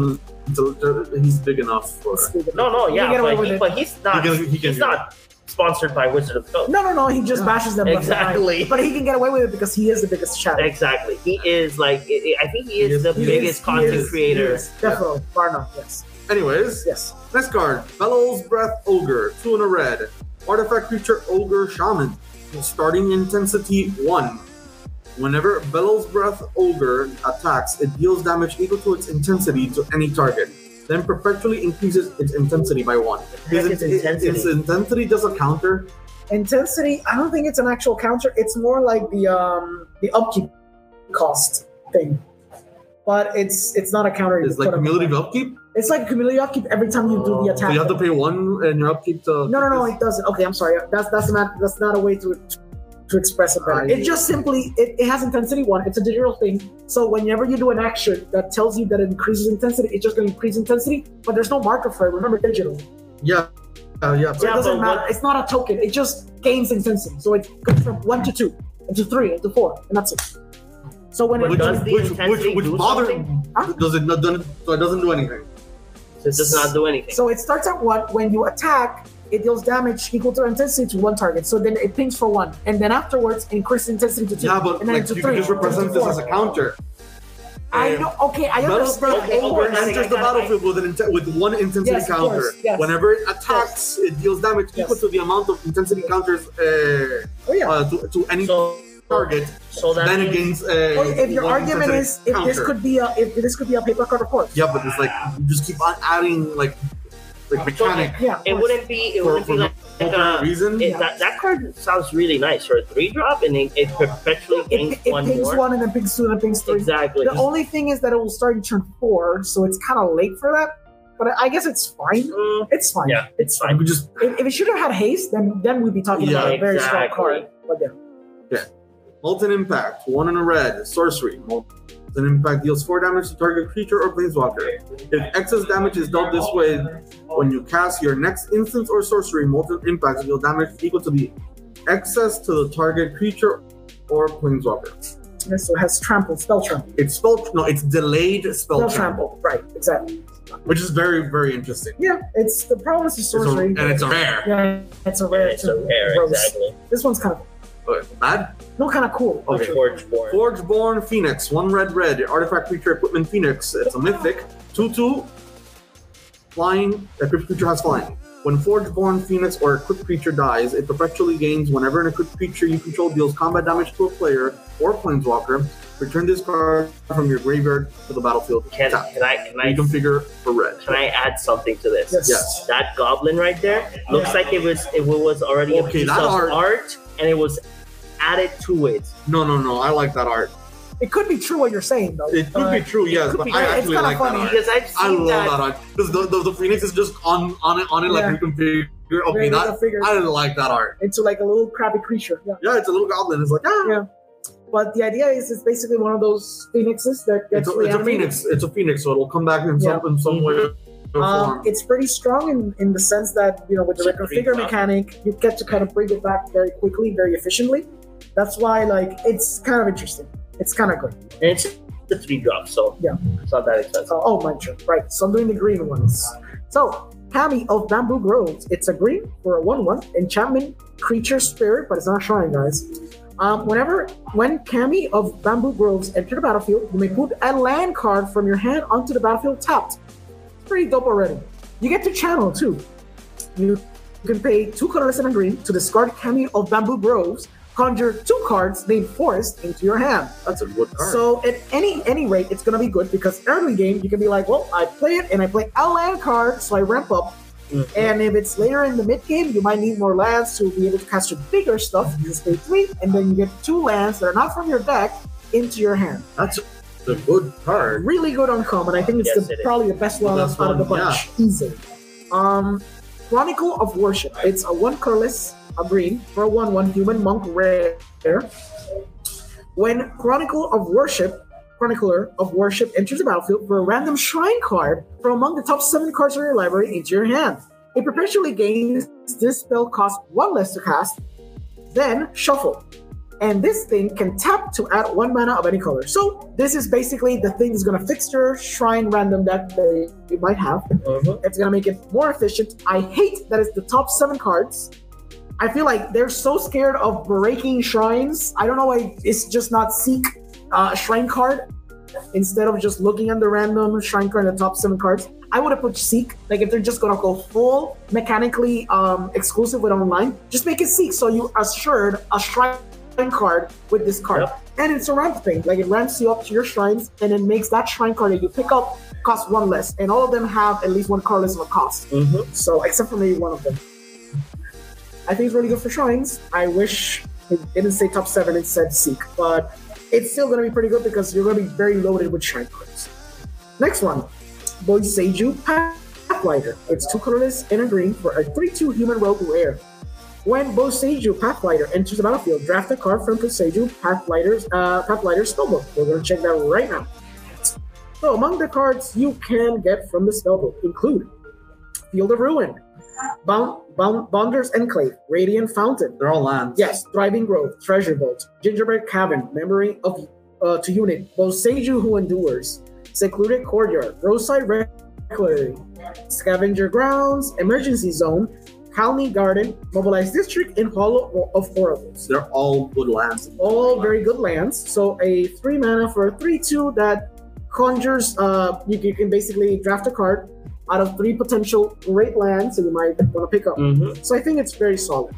He's big enough for. No, You yeah, can get away with it. but he's not. He can he's do not sponsored by Wizard of the Coast. No, he just bashes them. left and right. Exactly. But he can get away with it because he is the biggest shadow. Exactly. He is I think he is the He biggest is- content he is- creator. he is. Definitely. Bar none. Yes. Anyways, Yes. next card. Bellows Breath Ogre, 2 in a red. Artifact creature Ogre Shaman. Starting intensity 1. Whenever Bellows Breath Ogre attacks, it deals damage equal to its intensity to any target. Then perpetually increases its intensity by 1. Heck is intensity? Its intensity does a counter. Intensity. I don't think it's an actual counter. It's more like the upkeep cost thing. But it's not a counter. you It's put like on the cumulative card. upkeep. It's like cumulative upkeep every time you do the attack. So you have to pay 1 in your upkeep to. No, it doesn't. Okay, I'm sorry. That's not a way to express it better. It just simply it has intensity 1. It's a digital thing. So whenever you do an action that tells you that it increases intensity, it's just going to increase intensity. But there's no marker for it. Remember, digital. Yeah. So Yeah, it doesn't but matter. what- It's not a token. It just gains intensity. So it goes from 1 to 2, into 3, into 4, and that's it. So when But it does the intensity which do bother something? does it not done so it doesn't do anything. So it does not do anything. so it starts at 1. When you attack, it deals damage equal to intensity to 1 target. So then it pings for 1, and then afterwards increases intensity to 2. Yeah, but and then like into you 3, can just represent into this 4. as a counter. I know. Okay, I Bellows understand. Breath Okay, Ogre okay, enters the I- battlefield with 1 intensity Yes, of counter. course, yes. Whenever it attacks, it deals damage equal Yes. to the amount of intensity counters Oh yeah. to any So target. so that Then it means- gains. If your 1 argument intensity is if this counter. could be a paper card, of course. Yeah, but it's like you just keep on adding like mechanic Yeah. of it course. wouldn't be for like no apparent reason. that card sounds really nice for a 3-drop, and it perpetually gains It 1 pings more. 1 and then pings 2 and then pings 3. Exactly. The only thing is that it will start in turn 4, so it's kind of late for that. But I guess it's fine. Mm, It's fine. yeah, it's I fine. could just If it should have had haste, then we'd be talking Yeah, about a very strong exactly. card. But yeah. Molten Impact, 1 in a red, sorcery. Molten Impact deals 4 damage to target creature or planeswalker. If excess damage is dealt this way, when you cast your next instance or sorcery, Molten Impact deals damage equal to the excess to the target creature or planeswalker. Yeah, so it has trample, spell trample. It's delayed spell Spell trample, trample. Right, exactly. which is very, very interesting. Yeah, it's the problem is the sorcery. And it's a rare. yeah, it's a rare. It's a rare, gross. exactly. This one's kind of Bad? no, kind of cool. Okay. Forgeborn. Forgeborn Phoenix, 1 red, artifact creature equipment Phoenix. It's a mythic, 2/2. Flying, equipped creature has flying. When Forgeborn, Phoenix, or equipped creature dies, it perpetually gains whenever an equipped creature you control deals combat damage to a player or planeswalker. Return this card from your graveyard to the battlefield. Can I Reconfigure for red. Can I add something to this? Yes. That goblin right there looks like it was already a piece of art and it was added to it. No. I like that art. It could be true what you're saying, though. It could be true, yes, but I actually like that art. Because I love that art. Because the Phoenix is just on it like reconfigure. Okay, I like that art. Into like a little crappy creature. Yeah, it's a little goblin. It's like, yeah. But the idea is it's basically one of those phoenixes that gets reanimated. It's a phoenix, so it'll come back in some way. It's pretty strong in the sense that, with the reconfigure mechanic, you get to kind of bring it back very quickly, very efficiently. That's why, it's kind of interesting. It's kind of good. And it's the 3-drop, so it's not that expensive. Oh, mind you. Right. So I'm doing the green ones. So, Kami of Bamboo Groves. It's a green for a 1/1 enchantment creature spirit, but it's not shrine, guys. When Kami of Bamboo Groves enter the battlefield, you may put a land card from your hand onto the battlefield tapped. It's pretty dope already. You get to channel too. You can pay 2 colorless and a green to discard Kami of Bamboo Groves, conjure 2 cards named Forest into your hand. That's a good card. So at any rate, it's gonna be good because early game you can be like, well, I play it and I play a land card, so I ramp up. Mm-hmm. And if it's later in the mid game, you might need more lands to be able to cast your bigger stuff. You just pay 3, and then you get 2 lands that are not from your deck into your hand. That's a good card. Really good uncommon. I think it's probably the best one out of the bunch. Yeah. Easily. Chronicle of Worship. It's a 1 colorless, a green for a 1/1 human monk rare. When Chronicler of Worship enters the battlefield for a random shrine card from among the top 7 cards in your library into your hand. It perpetually gains this spell cost 1 less to cast, then shuffle. And this thing can tap to add 1 mana of any color. So this is basically the thing that's going to fix your shrine random deck that you might have. It's going to make it more efficient. I hate that it's the top 7 cards. I feel like they're so scared of breaking shrines. I don't know why it's just not Seek shrine card instead of just looking at the random shrine card in the top 7 cards. I would have put Seek. Like if they're just gonna go full mechanically exclusive with online, just make it Seek so you assured a shrine card with this card. Yep. And it's a ramp thing. Like it ramps you up to your shrines and it makes that shrine card that you pick up cost 1 less. And all of them have at least 1 card less of a cost. So except for maybe one of them. I think it's really good for shrines. I wish it didn't say top 7, it said Seek, but it's still going to be pretty good because you're going to be very loaded with shrine cards. Next one, Boseiju Pathfighter. It's 2 colorless and a green for a 3/2 human rogue rare. When Boseiju Pathfighter enters the battlefield, draft a card from Boseiju Pathfighter's spellbook. We're going to check that right now. So among the cards you can get from the spellbook include Field of Ruin, Bonder's Enclave, Radiant Fountain. They're all lands. Yes, Thriving Grove, Treasure Vault, Gingerbread Cabin, Memory of to Unit, Boseiju Who Endures, Secluded Courtyard, Roadside Reclairy, Scavenger Grounds, Emergency Zone, Calney Garden, Mobilized District, and Hollow of Horribles. They're all good lands. All very good lands. So a 3 mana for a 3/2 that conjures. You can basically draft a card out of 3 potential great lands that you might want to pick up. So I think it's very solid.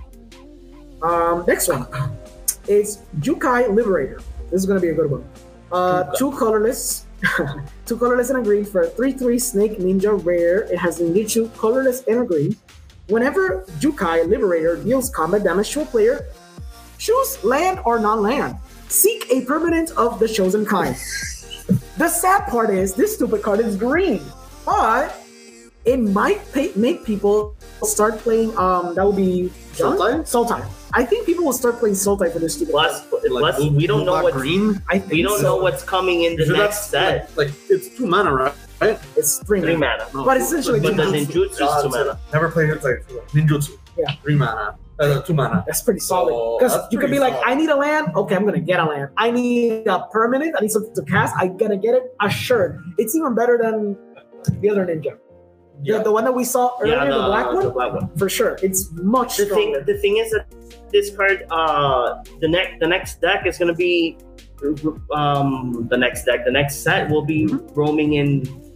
Next one is Jukai Liberator. This is going to be a good one. 2 colorless, 2 colorless and a green for a 3/3 Snake Ninja rare. It has Ninjutsu colorless and a green. Whenever Jukai Liberator deals combat damage to a player, choose land or non-land. Seek a permanent of the chosen kind. The sad part is this stupid card is green, but it might make people start playing. That would be Sultai. I think people will start playing Sultai for this stupid. Plus we don't know what's green. We don't know what's coming in the next set. Like it's 2 mana, right? It's 3 mana. No, but essentially, but the Ninjutsu is 2 mana. Never played it like Ninjutsu. Yeah, 3 mana. 2 mana. That's pretty solid. Because you could be like, I need a land. Okay, I'm gonna get a land. I need a permanent. I need something to cast. I'm gonna get it. Assured. It's even better than the other ninja. Yeah. The one that we saw earlier, the black one. For sure, it's much stronger. The thing is that this card, the next deck is gonna be the next set will be roaming in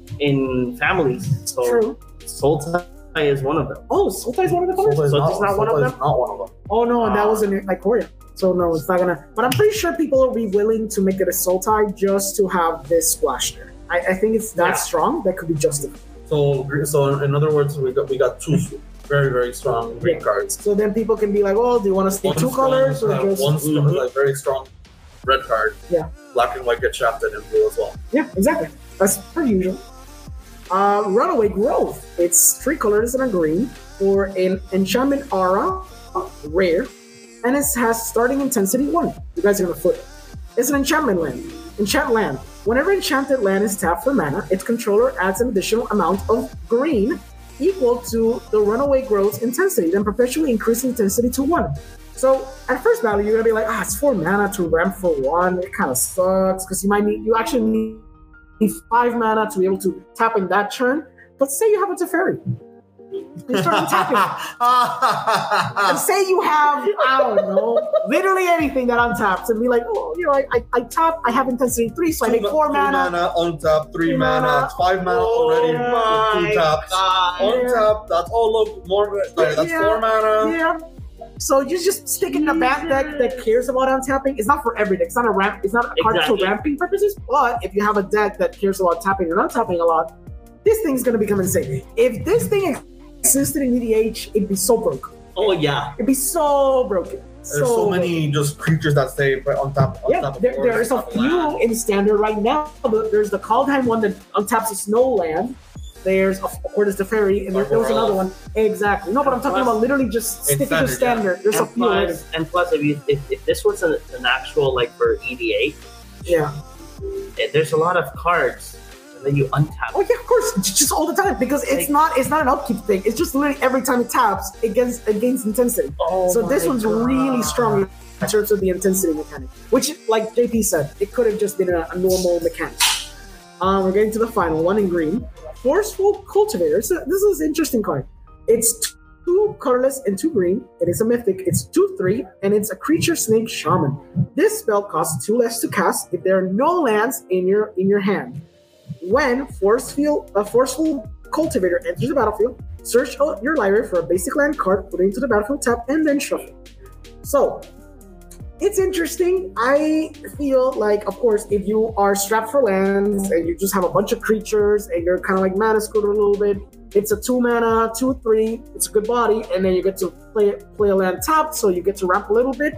in families. So True. Sultai is one of them. Oh, Sultai is one of the colors? Sultai is So it's not one of them? Not one of them. Oh no, and that was in Ikoria. So no, it's not gonna. But I'm pretty sure people will be willing to make it a Sultai just to have this splash there. I think it's that strong that could be justified. So in other words, we got two very, very strong green cards. So then people can be like, "Oh, do you want to stay two colors or just one strong, like very strong red card?" Yeah. Black and white get shafted and blue as well. Yeah, exactly. That's per usual. Runaway Growth. It's 3 colors and a green for an enchantment aura, rare, and it has starting intensity 1. You guys are gonna foot it. It's an enchantment land. Enchant land. Whenever enchanted land is tapped for mana, its controller adds an additional amount of green equal to the Runaway Growth's intensity, then perpetually increasing intensity to 1. So at first value, you're gonna be like, it's 4 mana to ramp for 1. It kind of sucks because you actually need 5 mana to be able to tap in that turn. But say you have a Teferi. You start tapping. And say you have, I don't know, literally anything that untaps and be like, I tap, I have intensity 3, so I make 4 mana. Untap, 3 mana, it's 5 mana already. my 2 taps. Untap, that's all of more. That's 4 mana. Yeah. So you just stick it in a bad deck that cares about untapping. It's not for every deck. It's not a ramp. It's not a card for ramping purposes. But if you have a deck that cares about tapping and untapping a lot, this thing's gonna become insane. If this thing existed in EDH, it'd be so broken. Oh yeah. It'd be so broken. There's so many just creatures that stay on top. There's a few in standard right now. There's the Kaldheim one that untaps a snow land. There's, of course, the Teferi, and there was another one. Exactly. No, but I'm talking about literally just sticking to standard. There's a few. And plus, if this was an actual, like, for EDA, there's a lot of cards and then you untap. Oh yeah, of course, just all the time, because it's not an upkeep thing. It's just literally every time it taps, it gains intensity. So this one's really strong in terms of the intensity mechanic, which, like JP said, it could have just been a normal mechanic. We're getting to the final one in green. Forceful Cultivator. So this is an interesting card. It's 2 colorless and 2 green. It is a mythic. It's 2/3, and it's a creature snake shaman. This spell costs 2 less to cast if there are no lands in your hand. When Forceful Cultivator enters the battlefield, search out your library for a basic land card, put it into the battlefield tap, and then shuffle. So it's interesting. I feel like, of course, if you are strapped for lands and you just have a bunch of creatures and you're kind of like mana screwed a little bit, it's a 2 mana, 2/3. It's a good body, and then you get to play a land tapped, so you get to ramp a little bit.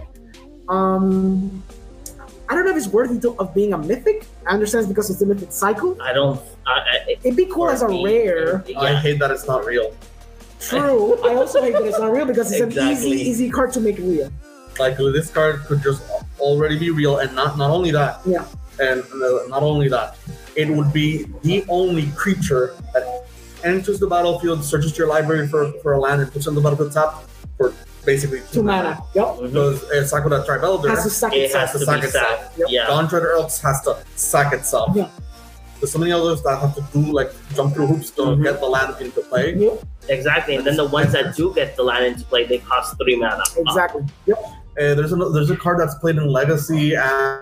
I don't know if it's worthy of being a mythic. I understand it's because it's a mythic cycle. It'd be cool as a rare. I hate that it's not real. True. I also hate that it's not real because it's an easy card to make real. Like, this card could just already be real, and not only that. Yeah. And not only that, it would be the only creature that enters the battlefield, searches your library for a land, and puts on the battlefield tap for basically 2 mana. Yep. Because Sakura Tribe Elder has to sack itself. Yep. Yeah. Dawntrad Earths has to sack itself. Yeah. There's so many others that have to do, like, jump through hoops to get the land into play. Yep. Exactly. And then the ones that do get the land into play, they cost 3 mana. Exactly. Yep. There's a card that's played in Legacy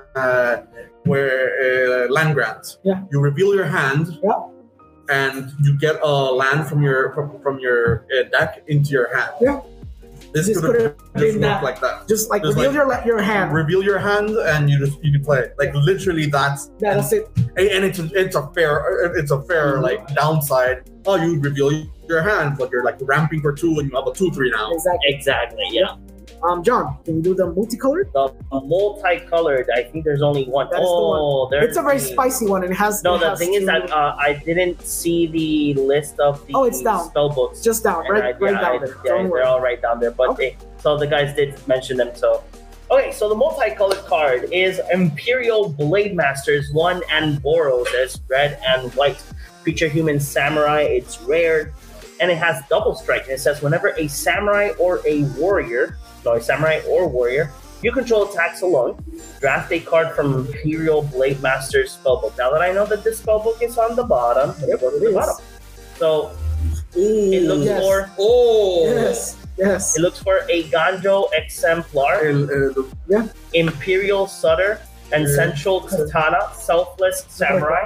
where land grant. Yeah. You reveal your hand. Yeah. And you get a land from your deck into your hand. Yeah. This could have just worked like that. Just like reveal your hand. Reveal your hand, and you can play it. Like, literally, that's it. And it's a fair like downside. Oh, you reveal your hand, but you're like ramping for 2, and you have a 2/3 now. Exactly. Yeah. John, can you do the multicolored? The multicolored, I think there's only one. That is the one. It's a very spicy one, and it has. No, the thing is that I didn't see the list of the it's down. spell books. Just down, right down there. Yeah, they're all right down there. But so the guys did mention them. So, okay, so the multicolored card is Imperial Blade Masters 1 and Boros. There's red and white. Creature human samurai. It's rare, and it has double strike. And it says whenever a samurai or warrior, you control attacks alone, draft a card from Imperial Blade Master's spellbook. Now that I know that this spellbook is on the bottom, So it looks for yes. It looks for a Ganjo Exemplar, Imperial Sutter, and Central Katana, Selfless Samurai,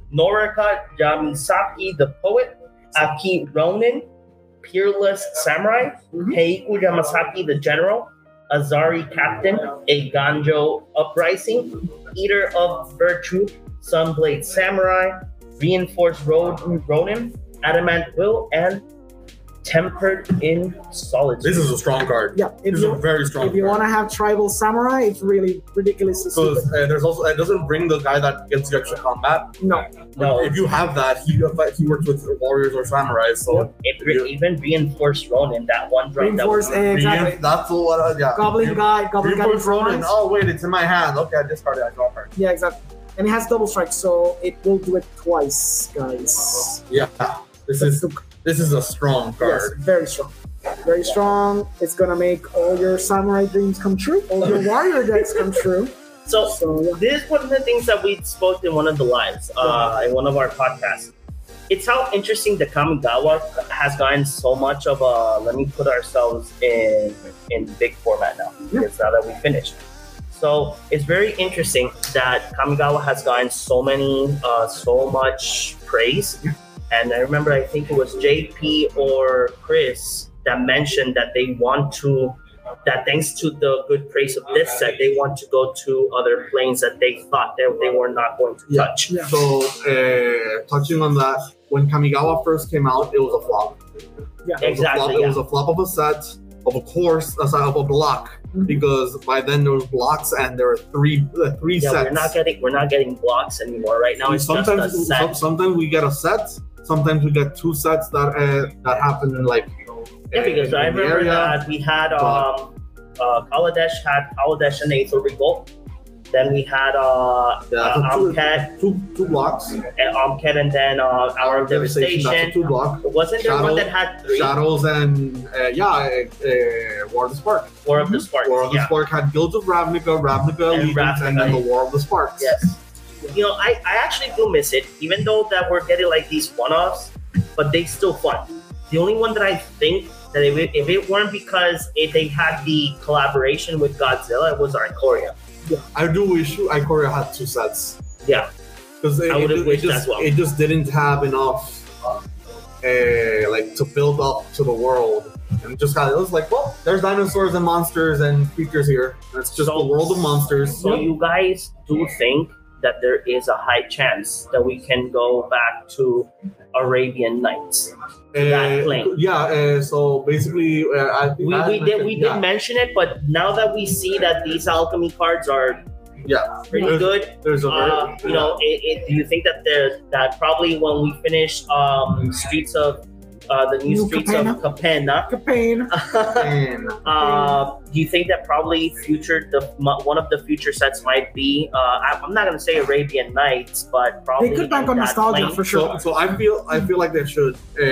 Norika Yamisaki, the poet, Aki Ronin, Peerless Samurai, Heiku Yamasaki, the general, Azari Captain, a Ganjo Uprising, Eater of Virtue, Sunblade Samurai, Reinforced Ronin, Adamant Will, and Tempered in Solitude. This is a strong card. Yeah, This is a very strong if you want card. to have tribal samurai, it's really ridiculous. Because there's also it doesn't bring the guy that gets you extra combat. No, No, If you have that, he works with warriors or samurais. So even Reinforced Ronin, that one drop reinforced that was exactly. that's what. Yeah. Goblin guy Reinforced Ronin. influence. Oh wait, it's in my hand. Okay, I discarded. I draw a card. Yeah, exactly. And it has double strike, so it will do it twice, guys. Yeah. This is a strong card. Yes, very strong. Very strong. It's gonna make all your samurai dreams come true, all your warrior decks come true. So So yeah. this is one of the things that we spoke in one of the lives, in one of our podcasts. It's how interesting the Kamigawa has gotten so much of a. Let me put ourselves in big format now, because now that we finished. So it's very interesting that Kamigawa has gotten so much praise. And I remember, I think it was JP or Chris that mentioned that they want to, that thanks to the good praise of this set, they want to go to other planes that they thought they were not going to touch. Yeah. So touching on that, when Kamigawa first came out, it was a flop. Yeah. Exactly. It was a flop of a set, of a course, of a block. Mhm. Because by then there was blocks and there were three Yeah, sets. we're not getting blocks anymore. Right now, it's just a set. Sometimes we get a set. Sometimes we get two sets that happen in like. Yeah, because I in the remember area. that we had Kaladesh and Aether Revolt. Then we had Omcat, two blocks. and then Hour of That's a Devastation. two block. Wasn't there one Shadow- that had three? Shadows and War of the Spark. War of the Sparks. War of the Yeah. Spark had Guilds of Ravnica, And Allegiance, and then the War of the Sparks. Yes. You know, I actually do miss it, even though that we're getting like these one-offs, but they still fun. The only one that I think that if it weren't because they had the collaboration with Godzilla, it was Ikoria. I do wish Ikoria had two sets. Yeah. Because I would've wished as well. it just didn't have enough like to build up to the world. And it was like, well, there's dinosaurs and monsters and creatures here. And it's just So- the world of monsters. So you guys do think that there is a high chance that we can go back to Arabian Nights? that plane. Yeah, so basically, I think We did mention it, but now that we see that these alchemy cards are pretty good, There's a you know, do you think that that probably when we finish Streets of the new Streets of Capenna, Campaign. do you think that probably one of the future sets might be? I'm not gonna say Arabian Nights, but probably They could bank on that nostalgia plane. for sure. So I feel like they should.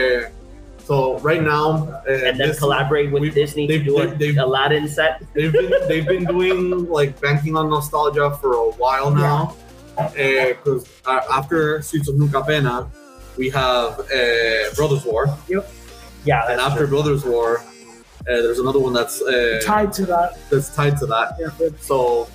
So right now, And then collaborate with Disney to do they've- a Aladdin set. they've been doing like banking on nostalgia for a while now. Because after Streets of New Capenna, we have Brothers War, Yeah, and that's after true. Brothers War, there's another one that's Tied to that. tied to that. Yeah, but So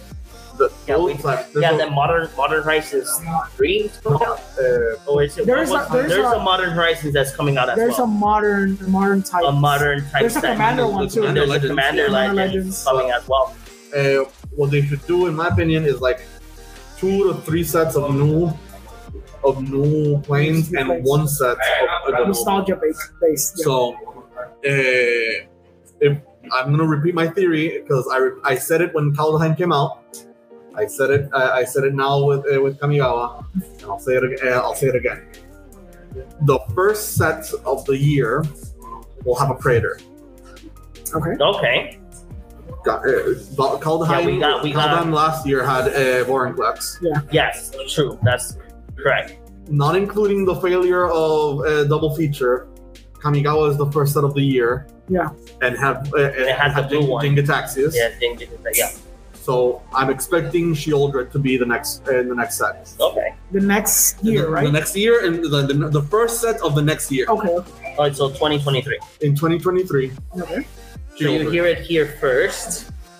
Then Modern Horizons 3 is coming out. Or is it, There's there's a- a Modern Horizons that's coming out as there's well. a modern type. A modern type There's a set. Commander one too. And there's a Legends. Commander Commander Legends Legends. coming as well. what they should do, in my opinion, is like 2 to 3 sets of new planes and Planes. 1 set of nostalgia base. Yeah. So, if I'm gonna repeat my theory because I said it when Kaldheim came out. I said it now with Kamigawa. And I'll say it again. The first set of the year will have a Praetor. Okay. Okay. Kaldheim, Yeah, we got- Kaldheim last year had Vorinclex. Yes, true. That's correct. Not including the failure of double feature. Kamigawa is the first set of the year. Yeah. And have it has the blue one. Dingataxius. Yeah, yeah. So I'm expecting Sheoldred to be the next set. Okay. The next year, right? The next year and the first set of the next year Okay. All right, so 2023. in 2023. Okay. So you Sheoldred. hear it here first.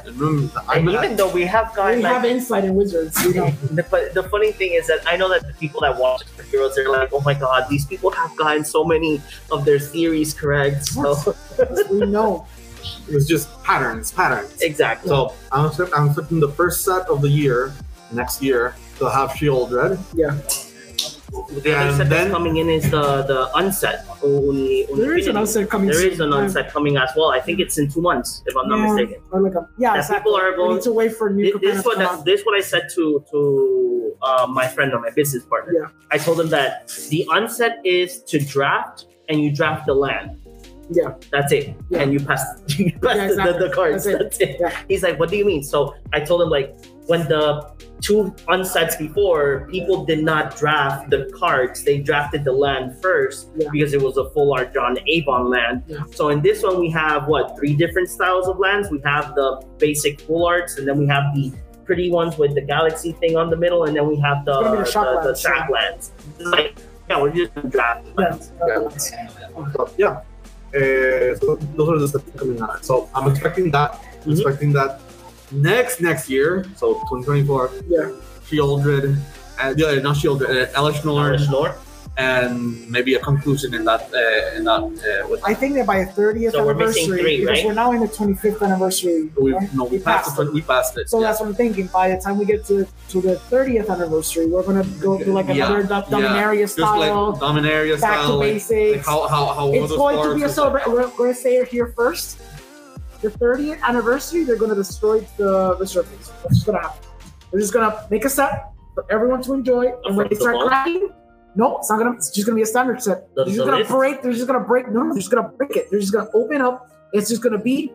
And even though we have gotten We like, have insight in Wizards, you know. the funny thing is that I know that the people that watch superheroes, they're like, oh my god, these people have gotten so many of their theories correct. So We know. It's just patterns. exactly. So I'm expecting the first set of the year, next year, to have Shieldred. Yeah. The other set that's coming in is the unset. There is an unset coming There soon. is an unset coming as well. I think it's in 2 months, if I'm not mistaken. Or like That exactly. people are We going. need to wait for new This what I said to my friend or my business partner. Yeah. I told him that the unset is to draft, and you draft the land. Yeah. That's it. Yeah. And you pass, exactly. the cards. That's it. Yeah. He's like, what do you mean? So I told him, like, when the 2 unsets before, people did not draft the cards. They drafted the land first because it was a full art John Avon land. Yeah. So in this one, we have 3 different styles of lands. We have the basic full arts, and then we have the pretty ones with the galaxy thing on the middle, and then we have the trap lands. It's like, yeah, we're just gonna draft lands. Yeah. So those are the steps coming out. So I'm expecting that. I'm expecting that next year. So 2024. Yeah. Shieldred, not Shieldred, Elish Norn, and maybe a conclusion in that. With I think that by the 30th So we're missing anniversary, 3, because right? we're now in the 25th anniversary. we passed it. We passed it. So that's what I'm thinking. By the time we get to the 30th anniversary, we're gonna go to like another Dominaria style, like Dominaria back style, to basics. Like how it's going to be a celebration. We're gonna say it here first. The 30th anniversary, they're gonna destroy the surface. That's just gonna happen. They're just gonna make a set for everyone to enjoy, and when they start cracking, no, it's not gonna. It's just gonna be a standard set. They're just gonna break. They're just gonna break. No, they're just gonna break it. They're just gonna open up. It's just gonna be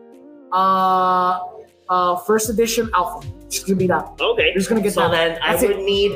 first edition alpha. It's just gonna be that. Okay. You're just gonna get so that. then I would need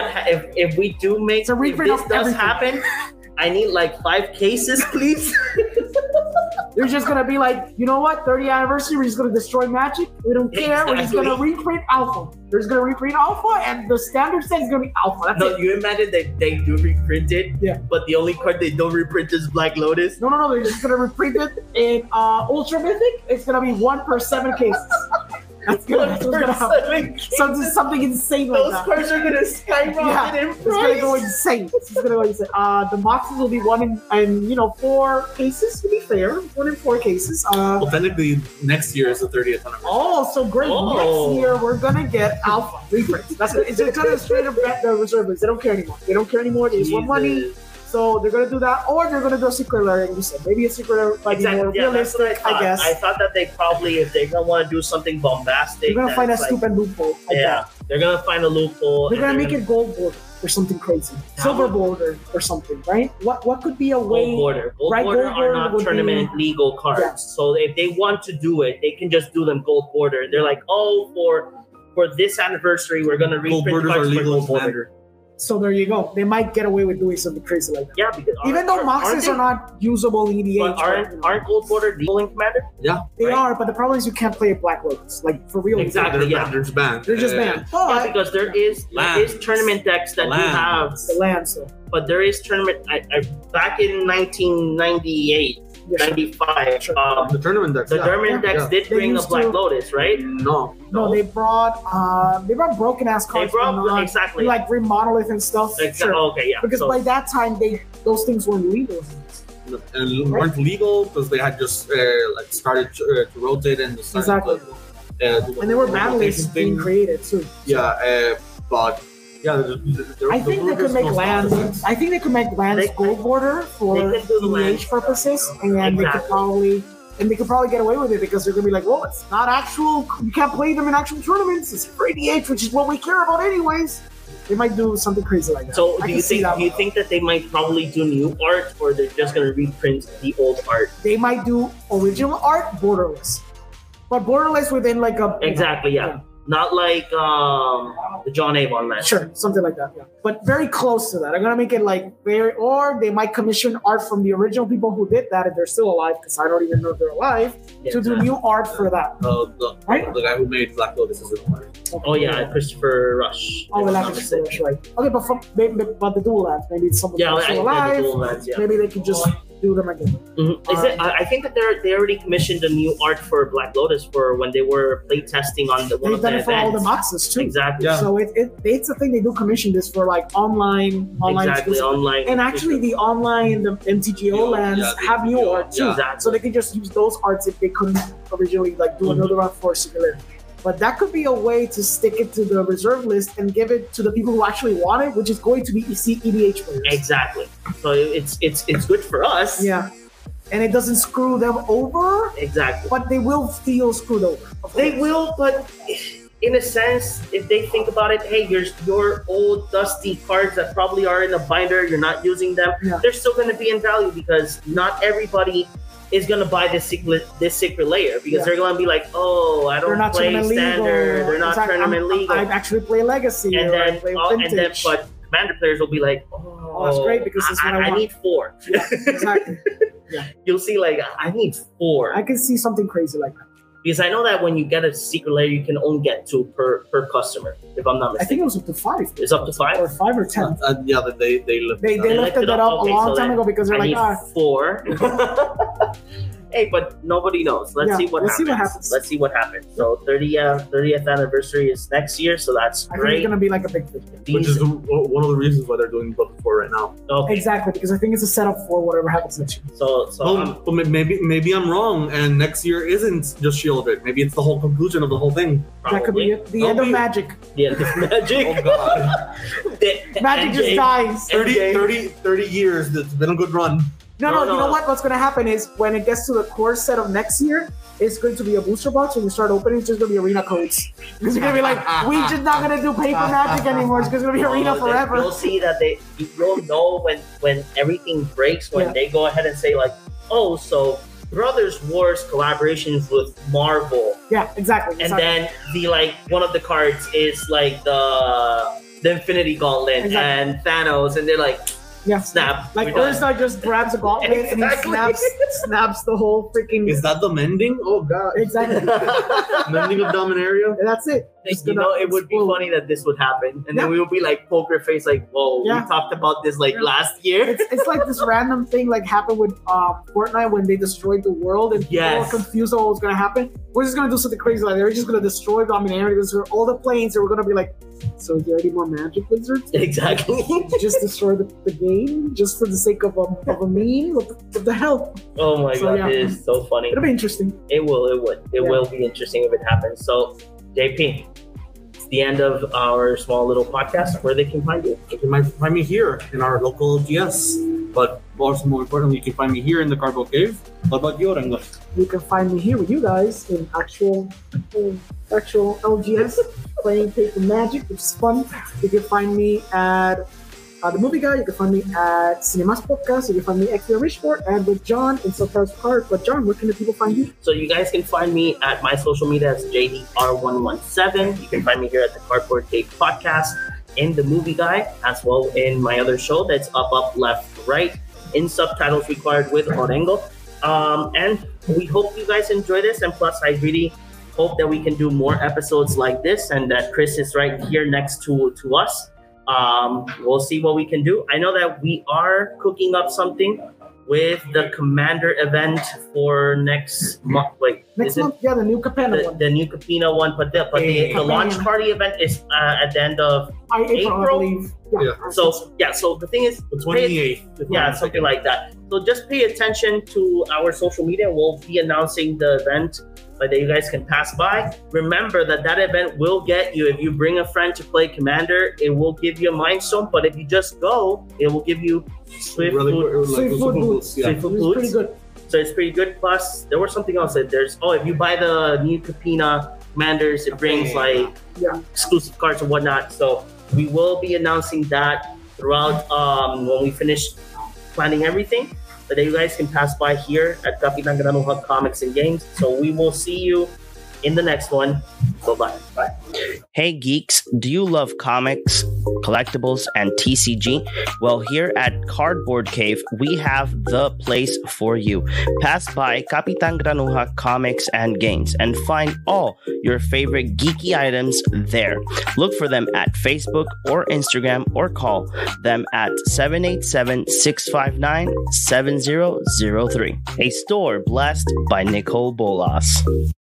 if we do make it's a reprint if this of does everything. happen, I need like 5 cases, please. They're just gonna be like, you know what? 30th anniversary, we're just gonna destroy Magic. We don't care. We're just gonna reprint Alpha. They're just gonna reprint Alpha, and the standard set is gonna be Alpha. That's No, it. you imagine that they do reprint it, Yeah. but the only card they don't reprint is Black Lotus. No. They're just gonna reprint it in Ultra Mythic. It's gonna be 1 per 7 cases. That's what's gonna happen. Something insane like Those that. cards are gonna skyrocket in It's gonna go price. insane. It's gonna go insane. The boxes will be 1 in 4 cases. To be fair, 1 in 4 cases. Well, technically, next year is the 30th anniversary. Oh, so great! Oh. Next year we're gonna get Alpha reprints. That's it. It's gonna straight up bet the reservists. They don't care anymore. They just want money. So they're gonna do that, or they're gonna do a secret layer. Like you said, maybe a secret layer might be more That's what realistic. I guess. I thought that they probably, if they're gonna want to do something bombastic, They're gonna find a that's stupid loophole. Like that. they're gonna find a loophole. They're and gonna make it gold border or something crazy, silver border or something, right? What could be a way? Gold border. Gold right, border gold are border not would tournament be- legal cards. Yeah. So if they want to do it, they can just do them gold border. They're like, oh, for this anniversary, we're gonna Gold reprint borders are cards for legal gold in border. Standard. So there you go. They might get away with doing something crazy like that. Yeah, because Even though boxes are not usable in EDH, but aren't gold border legal in Commander? they right? are. But the problem is you can't play a Black Lotus, like for real. Exactly. Yeah. They're just banned. They're just banned. Yeah, But because there is tournament decks that do have, the land, so but there is tournament. Back in 1998, yeah, sure. 95, Sure. The tournament decks. the tournament decks did They bring a used Black to- Lotus, right? No. No, they brought broken ass They cards. brought exactly. like Remonolith and stuff. Sure. Okay, yeah. Because So- by that time, those things weren't legal. And weren't legal because they had just started to rotate and Exactly. And there were battle lists being created too. But yeah, I think they could make lands. I think they could make lands They- gold border for they could do the lands. EDH purposes, and they could probably get away with it because they're gonna be like, well, it's not actual. You can't play them in actual tournaments. It's for EDH, which is what we care about anyways. They might do something crazy like that. So I do can you see think that do you one. think that they might probably do new art, or they're just gonna reprint the old art? They might do original art borderless, but borderless within like a Exactly, yeah. Not like the John Avon land. Sure, something like that, yeah. But very close to that. I'm gonna make it like or they might commission art from the original people who did that if they're still alive, because I don't even know if they're alive, to do new art for that. Right? The guy who made Black Lotus is in there. Oh yeah, Christopher Rush. Oh, the last right. Okay, but the dual lands, maybe it's someone Yeah, who's I still think the alive. dual lands, yeah. Maybe they could just do them again. Is it? I think that they already commissioned a new art for Black Lotus for when they were playtesting on one They've of the done it for all the events. boxes too. Exactly. Yeah. So it's a thing they do commission this for like online Exactly. exclusive. Online. And actually, the online, the MTGO lands have new art too. Exactly. So they can just use those arts if they couldn't originally like do another round for Singularity. But that could be a way to stick it to the reserve list and give it to the people who actually want it, which is going to be EDH players. Exactly. So it's good for us. Yeah. And it doesn't screw them over, Exactly. but they will feel screwed over. of They course. will, but in a sense, if they think about it, hey, your old dusty cards that probably are in a binder, you're not using them, Yeah. they're still going to be in value because not everybody is going to buy this secret layer because Yeah. they're going to be like, oh, I They're don't not play tournament standard, legal. they're not Exactly. tournament legal. I actually play Legacy. and or I then, play Vintage. but commander players will be like, oh, that's great because it's what I want. need 4. Yeah, exactly. You'll see, like, I need 4. I can see something crazy like that. Because I know that when you get a secret layer, you can only get 2 per customer, if I'm not I mistaken. think it was up to 5. It's up to 5? Or 5 or 10. Yeah, they lift. They They lifted that up a long time ago because they're I like, need 4. Hey, but nobody knows. Let's Yeah, see what let's see happens. what happens. Let's see what happens. So 30th anniversary is next year, so that's I think great. it's gonna be like a big thing. Which is one of the reasons why they're doing Build 4 right now. Okay. Exactly, because I think it's a setup for whatever happens next year. So But maybe I'm wrong, and next year isn't just Shieldred. Maybe it's the whole conclusion of the whole thing. That could be it. The end of Magic. the end of Magic. Oh god. Magic just dies. 30 years. It's been a good run. No, No, you no. know what? What's gonna happen is when it gets to the core set of next year, it's going to be a booster box. When you start opening, it's just gonna be arena codes. It's gonna be like, we just not gonna do paper Magic anymore. It's just gonna be arena forever. You'll see that you'll know when everything breaks when Yeah. they go ahead and say like, oh, so Brothers Wars collaborations with Marvel. Yeah, exactly. And then one of the cards is like the Infinity Gauntlet Exactly. and Thanos, and they're like, yeah, snap. like we're done. Ursa just grabs a gauntlet Exactly. and he snaps the whole freaking. Is that the mending? Oh god. Exactly. Mending of Dominaria? And that's it. Just You gonna know, it would be explode. funny that this would happen, and Yeah. then we would be like poker face, like, "Whoa, Yeah. we talked about this like Yeah. last year." It's like this random thing like happened with Fortnite when they destroyed the world and people Yes. were confused on what was gonna happen. We're just gonna do something crazy like they're just gonna destroy Dominaria. Destroy all the planes, and we're gonna be like, so is there any more Magic Wizards? Exactly. Just destroy the game just for the sake of a meme? What the hell? Oh my So, god, yeah. it is so funny. It'll be interesting. It would. It Yeah. will be interesting if it happens. So, JP, it's the end of our small little podcast. Where they can find you? You might find me here in our local GS. But also more importantly, you can find me here in the Cardboard Cave. What about you, Orengo? You can find me here with you guys in actual LGS playing paper Magic, which is fun. You can find me at The Movie Guy. You can find me at Cinemas Podcast. You can find me at XP Richport and with John in Subtitles Card. But John, where can the people find you? So you guys can find me at my social media as JDR117. You can find me here at the Cardboard Cave Podcast, in The Movie Guy, as well in my other show that's up, left, right, in Subtitles Required with Orengo. And we hope you guys enjoy this. And plus, I really hope that we can do more episodes like this and that Chris is right here next to us. We'll see what we can do. I know that we are cooking up something with the Commander event for next month. Wait, Next is it month, yeah, the new Capena one. the new Capina one? But the launch Capena. party event is at the end of April, I April? believe. Yeah. so the thing is, The 28th. yeah, something like that. So just pay attention to our social media. We'll be announcing the event that you guys can pass by. Remember that event will get you, if you bring a friend to play Commander, it will give you a Mind Stone. But if you just go, it will give you Swift Really Foot. good, Sweet the food super boots. Yeah. Swift Foot It was pretty boots. good. So it's pretty good. Plus, there was something else that there's. Oh, if you buy the new Capina Commanders, it brings like Yeah. exclusive cards and whatnot. So we will be announcing that throughout when we finish planning everything. So that you guys can pass by here at Kapitan Granoha Comics and Games. So we will see you in the next one. Bye-bye. Bye. Hey geeks, do you love comics, collectibles, and TCG? Well, here at Cardboard Cave, we have the place for you. Pass by Kapitan Granuja Comics and Games and find all your favorite geeky items there. Look for them at Facebook or Instagram or call them at 787-659-7003. A store blessed by Nicole Bolas.